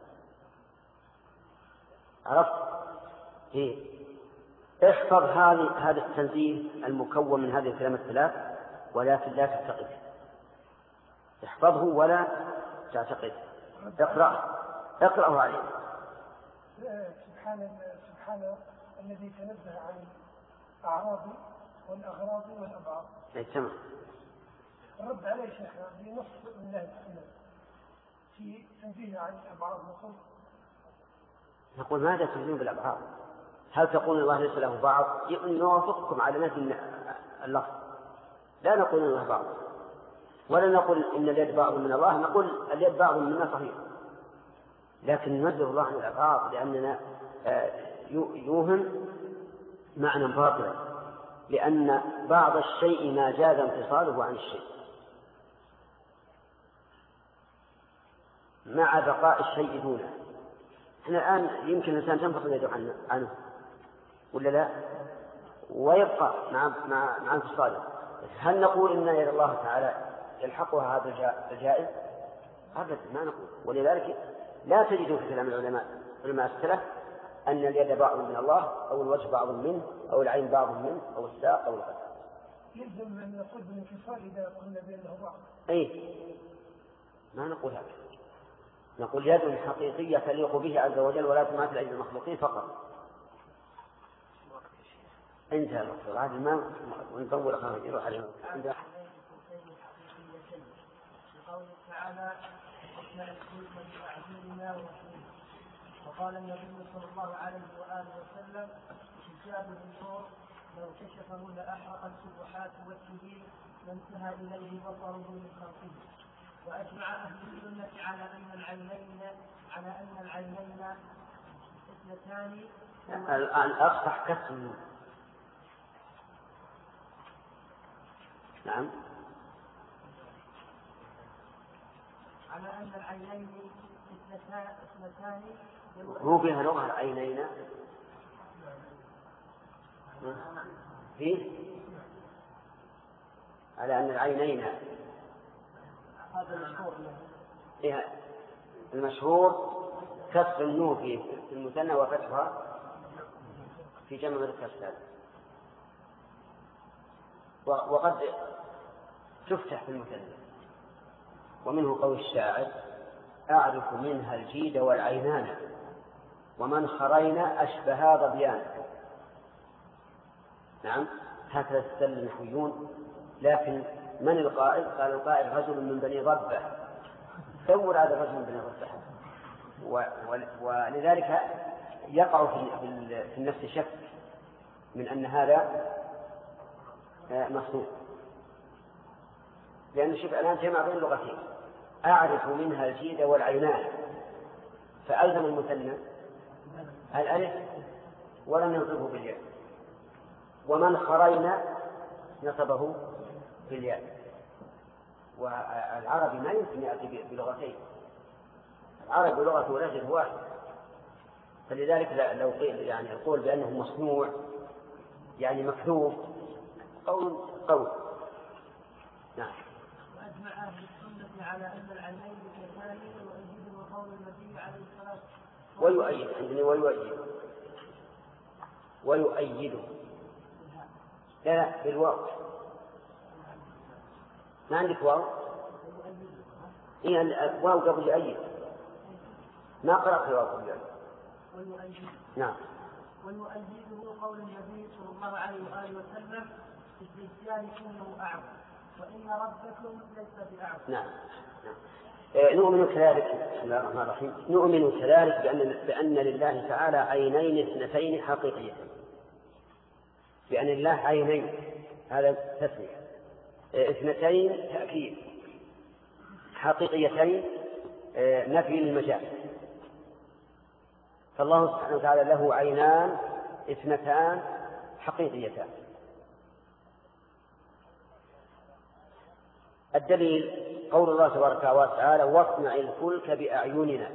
A: عرفت؟ إيه؟ احفظ هذا التنزيه المكون من هذه الكلمات الثلاث ولكن لا تعتقد. احفظه ولا تعتقد. اقرأ اقرأه عليه.
E: سبحان سبحان الذي تنزه عن الأعراض والأغراض والأبعاض.
A: أي تمام.
E: الرد عليه شيخنا بنص من الله تعالى في تنزيه عن الأبعاض نقول
A: نقول ماذا تنزيه بالأبعاض؟ هل تقول الله ليس له بعض؟ نوافقكم على نفي اللفظ، لا نقول إن الله بعض، ولا نقول إن اليد بعض من الله، نقول اليد بعض منا صحيح، لكن ننزه الله عن الأبعاض لأننا يوهم معنى باطلا، لأن بعض الشيء ما جاز انفصاله عن الشيء مع بقاء الشيء دونه. احنا الآن يمكن الإنسان تنفصل يده عنه ولا لا، ويبقى مع مع مع انفصاله. هل نقول إن يد الله تعالى يلحقها هذا الجائز؟ أبدا ما نقول. ولذلك لا تجد في كلام العلماء علماء السلف أن اليد بعض من الله أو الوجه بعض منه أو العين بعض منه أو الساق أو القدم.
E: يلزم أن نقول بالانفصال إذا قلنا بأنه بعض.
A: أي ما نقول هذا، نقول يد حقيقية تليق به عز وجل ولا تماثل أيدي المخلوقين فقط. انتهى الوقت. هذا ما ونطول خارج يروح عليه.
D: قوله تعالى اصنع الفلك بأعيننا ونحيينا. وقال النبي صلى الله عليه وآله وسلم حجاب النور لو كشفه لأحرق السبحات والسبيل لانتهى إليه بصره من خلقه. وأجمع أهل السنة على أن العينين على أن العينين اثنتان.
A: الأصح كسر النور. نعم.
D: على أن العينين اثنتان.
A: هو بها لغة العينين فيه على أن العينين
D: هذا المشهور.
A: إيه المشهور كسر النون في المثنى وفتحها في جمع الكسر، وقد تفتح في المثنى. ومنه قول الشاعر أعرف منها الجيد والعينان ومن خرينا أشبه ضبيان. نعم هكذا استدل النحويون. لكن من القائل؟ قال القائل رجل من بني ضبة. تصور هذا الرجل من بني ضبة. ولذلك يقع في النفس شك من أن هذا مصنوع، لأن شوف الآن جمع بين اللغتين أعرف منها الجيد والعينان، فألزم المثنى الألف ولم ينصبه بالياء، ومن خرينا نصبه بالياء. والعربي ما يمكن يأتي بلغتين، العرب لغة ولهجة واحد، فلذلك لو قيل يعني القول بأنه مصنوع يعني مكذوب قول قول. نعم.
D: وأجمع أهل السنة على أن العينين كثاني ويجب قول النبي عليه الصلاة والسلام.
A: ويؤيد عندني ويؤيد ويؤيد لا لا بالواو. ما عندك واو؟ إيه الواو قبل يؤيد، ما قرأت الواو قبل يؤيد.
D: ويؤيد.
A: نعم.
D: ويؤيده قول النبي صلى الله عليه وآله وسلم في الدجال إنه أعظم وإن ربكم ليس بأعظم.
A: نعم. نعم. إيه نؤمن كذلك. بسم الله الرحمن الرحيم. نؤمن كذلك بأن بأن لله تعالى عينين اثنتين حقيقيتين، بأن الله عينين هذا تسمية، اثنتين تأكيد، حقيقيتين نفي للمجاز. فالله سبحانه وتعالى له عينان اثنتان حقيقيتان. الدليل قول الله تبارك وتعالى واصنع الفلك بأعيننا.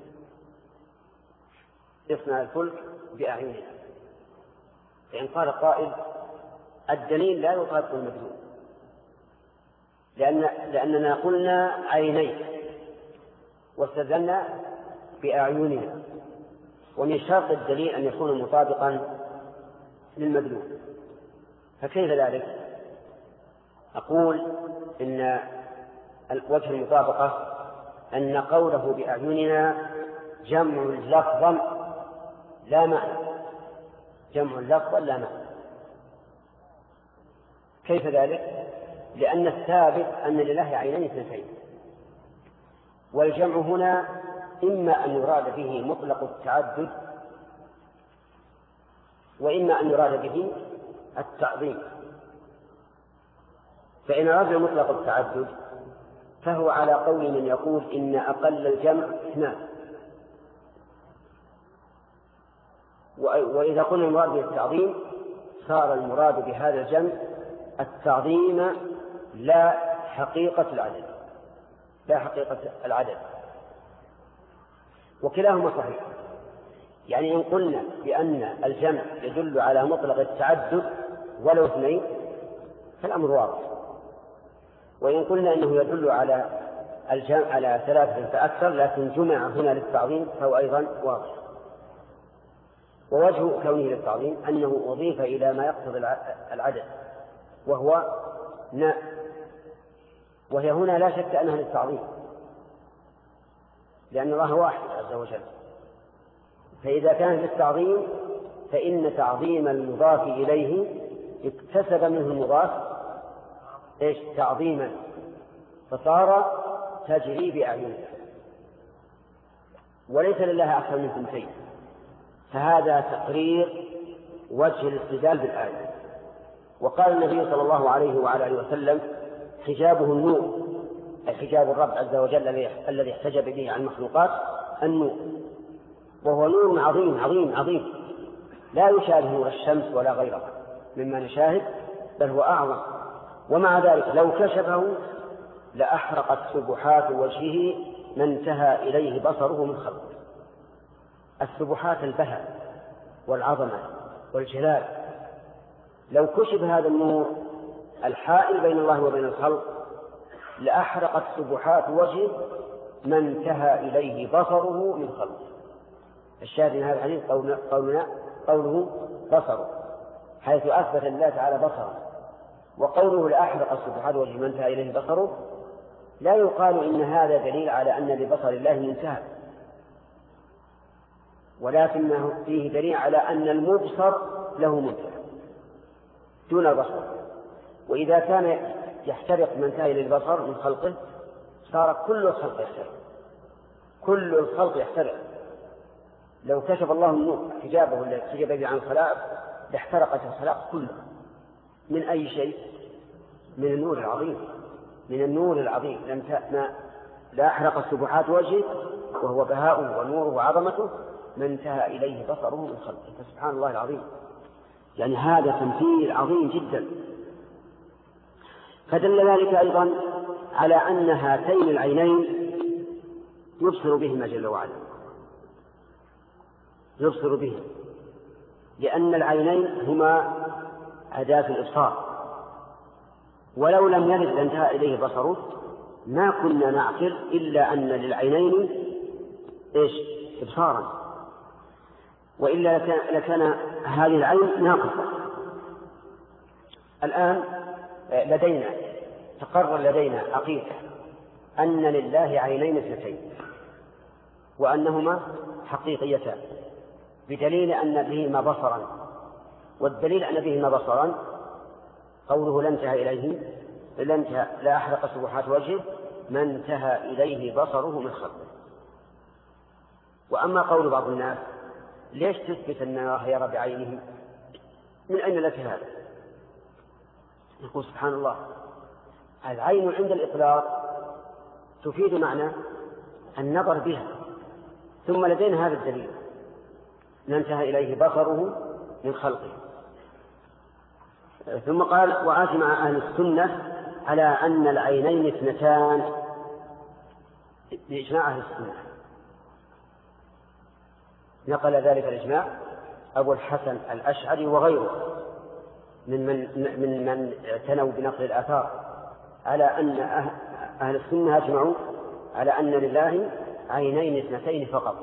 A: اصنع الفلك بأعيننا. فإن قال قائل الدليل لا يطابق المدلول، لأن لأننا قلنا عينين واستدلنا بأعيننا، ومن شرط الدليل أن يكون مطابقا للمدلول، فكيف ذلك؟ أقول إن وجه المطابقة أن قوله بأعيننا جمع لفظا لا معنى، جمع لفظا لا معنى. كيف ذلك؟ لأن الثابت أن لله عينين اثنتين، والجمع هنا إما أن يراد به مطلق التعدد وإما أن يراد به التعظيم. فإن أردنا مطلق التعدد فهو على قول من يقول إن أقل الجمع اثنان. وإذا قلنا المراد بالتعظيم صار المراد بهذا الجمع التعظيم لا حقيقة العدد، لا حقيقة العدد، وكلاهما صحيح. يعني إن قلنا بأن الجمع يدل على مطلق التعدد ولو اثنين فالأمر واضح، وإن قلنا أنه يدل على الجمع على ثلاثة فأكثر لكن جمع هنا للتعظيم فهو أيضا واضح. ووجه كونه للتعظيم أنه أضيف إلى ما يقتضي العدد وهو ناء، وهي هنا لا شك أنها للتعظيم لأن الله واحد عز وجل. فإذا كان للتعظيم فإن تعظيم المضاف إليه اكتسب منه المضاف إيش تعظيما فصار تجري بأعينه، وليس لله أكثر من ثنتين. فهذا تقرير وجه الاستدلال بالآية. وقال النبي صلى الله عليه وعلى آله وسلم حجابه النور، الحجاب الرب عز وجل الذي احتجب به عن المخلوقات النور، وهو نور عظيم عظيم عظيم لا يشابه نور الشمس ولا غيرها مما نشاهد، بل هو أعظم. ومع ذلك لو كشفه لأحرقت سبحات وجهه ما انتهى إليه بصره من خلقه. السبحات البهاء والعظمة والجلال، لو كشف هذا النور الحائل بين الله وبين الخلق لأحرقت سبحات وجهه ما انتهى إليه بصره من خلقه. الشاهد من هذا الحديث قولنا قوله بصره، حيث أثبت الله تعالى بصره، وقوله لأحرقت سبحات وجهه ما انتهى إليه بصره لا يقال إن هذا دليل على أن لبصر الله منتهى، ولكنه فيه دليل على أن المبصر له منتهى دون البصر. وإذا كان يحترق من انتهى إليه البصر من خلقه صار كل الخلق يحترق، كل الخلق يحترق. لو كشف الله النور حجابه الذي حجب به عن الخلائق لاحترقت الخلائق كلها. من أي شيء؟ من النور العظيم، من النور العظيم. لم ما لا أحرق سبحات وجهه وهو بهاؤه ونوره وعظمته ما انتهى إليه بصره من خلقه. فسبحان الله العظيم، يعني هذا تمثيل عظيم جدا. فدل ذلك أيضا على أن هاتين العينين يبصر بهما جل وعلا، يبصر به، لأن العينين هما أداة الإبصار، ولو لم يرد لانتهى إليه بصره ما كنا نعقل إلا أن للعينين إيش إبصارا، وإلا لكان هذه العين ناقصة. الآن لدينا تقرر لدينا عقيدة أن لله عينين اثنتين وأنهما حقيقيتان، بدليل أن بهما بصرا، والدليل أن بهما بصرا قوله لا انتهى إليه لا انتهى لا أحرق سبحات وجهه ما انتهى إليه بصره من خلقه. وأما قول بعض الناس ليش تثبت أن الله يرى بعينه؟ من أين لك هذا؟ يقول سبحان الله، العين عند الإطلاق تفيد معنى النظر بها، ثم لدينا هذا الدليل ما انتهى إليه بصره من خلقه. ثم قال وأجمع أهل السنة على أن العينين اثنتان بإجماع أهل السنة. نقل ذلك الإجماع أبو الحسن الأشعري وغيره من من من من اعتنوا بنقل الآثار على أن أهل السنة أجمعوا على أن لله عينين اثنتين فقط.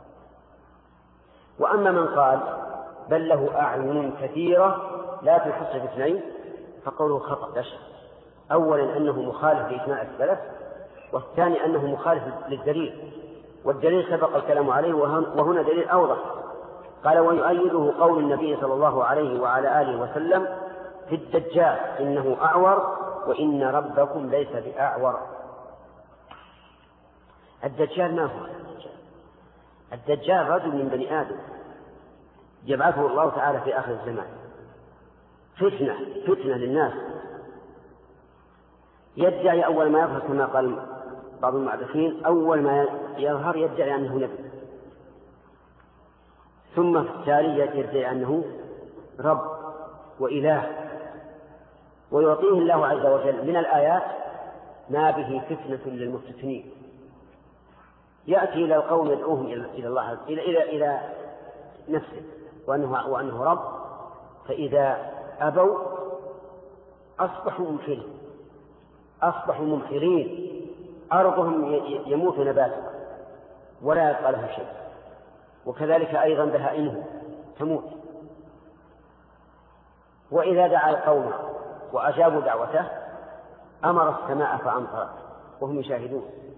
A: وأما من قال بل له أعين كثيرة لا تحص باثنين فقوله خطأ لا شك. أولا أنه مخالف لإجماع السلف، والثاني أنه مخالف للدليل، والدليل سبق الكلام عليه وهنا دليل أوضح. قال ويؤيده قول النبي صلى الله عليه وعلى آله وسلم في الدجال إنه أعور وإن ربكم ليس بأعور. الدجال ما هو الدجال؟ رجل من بني آدم يبعثه الله تعالى في آخر الزمان فتنة فتنة للناس، يدعي أول ما يظهر كما قال بعض المعرفين أول ما يظهر يدعي أنه نبي، ثم في التالي يدعي أنه رب وإله، ويعطيه الله عز وجل من الآيات ما به فتنة للمفتتنين. يأتي إلى القوم يدعوهم إلى الله إلى إلى إلى نفسه وأنه وأنه رب، فإذا أبوا أصبحوا منكرين، أصبحوا ممحرين، أرضهم يموت نباتها ولا يبقى لها شيء، وكذلك أيضا بهائمهم تموت. وإذا دعا القوم وأجابوا دعوته أمر السماء فأمطرت وهم يشاهدون.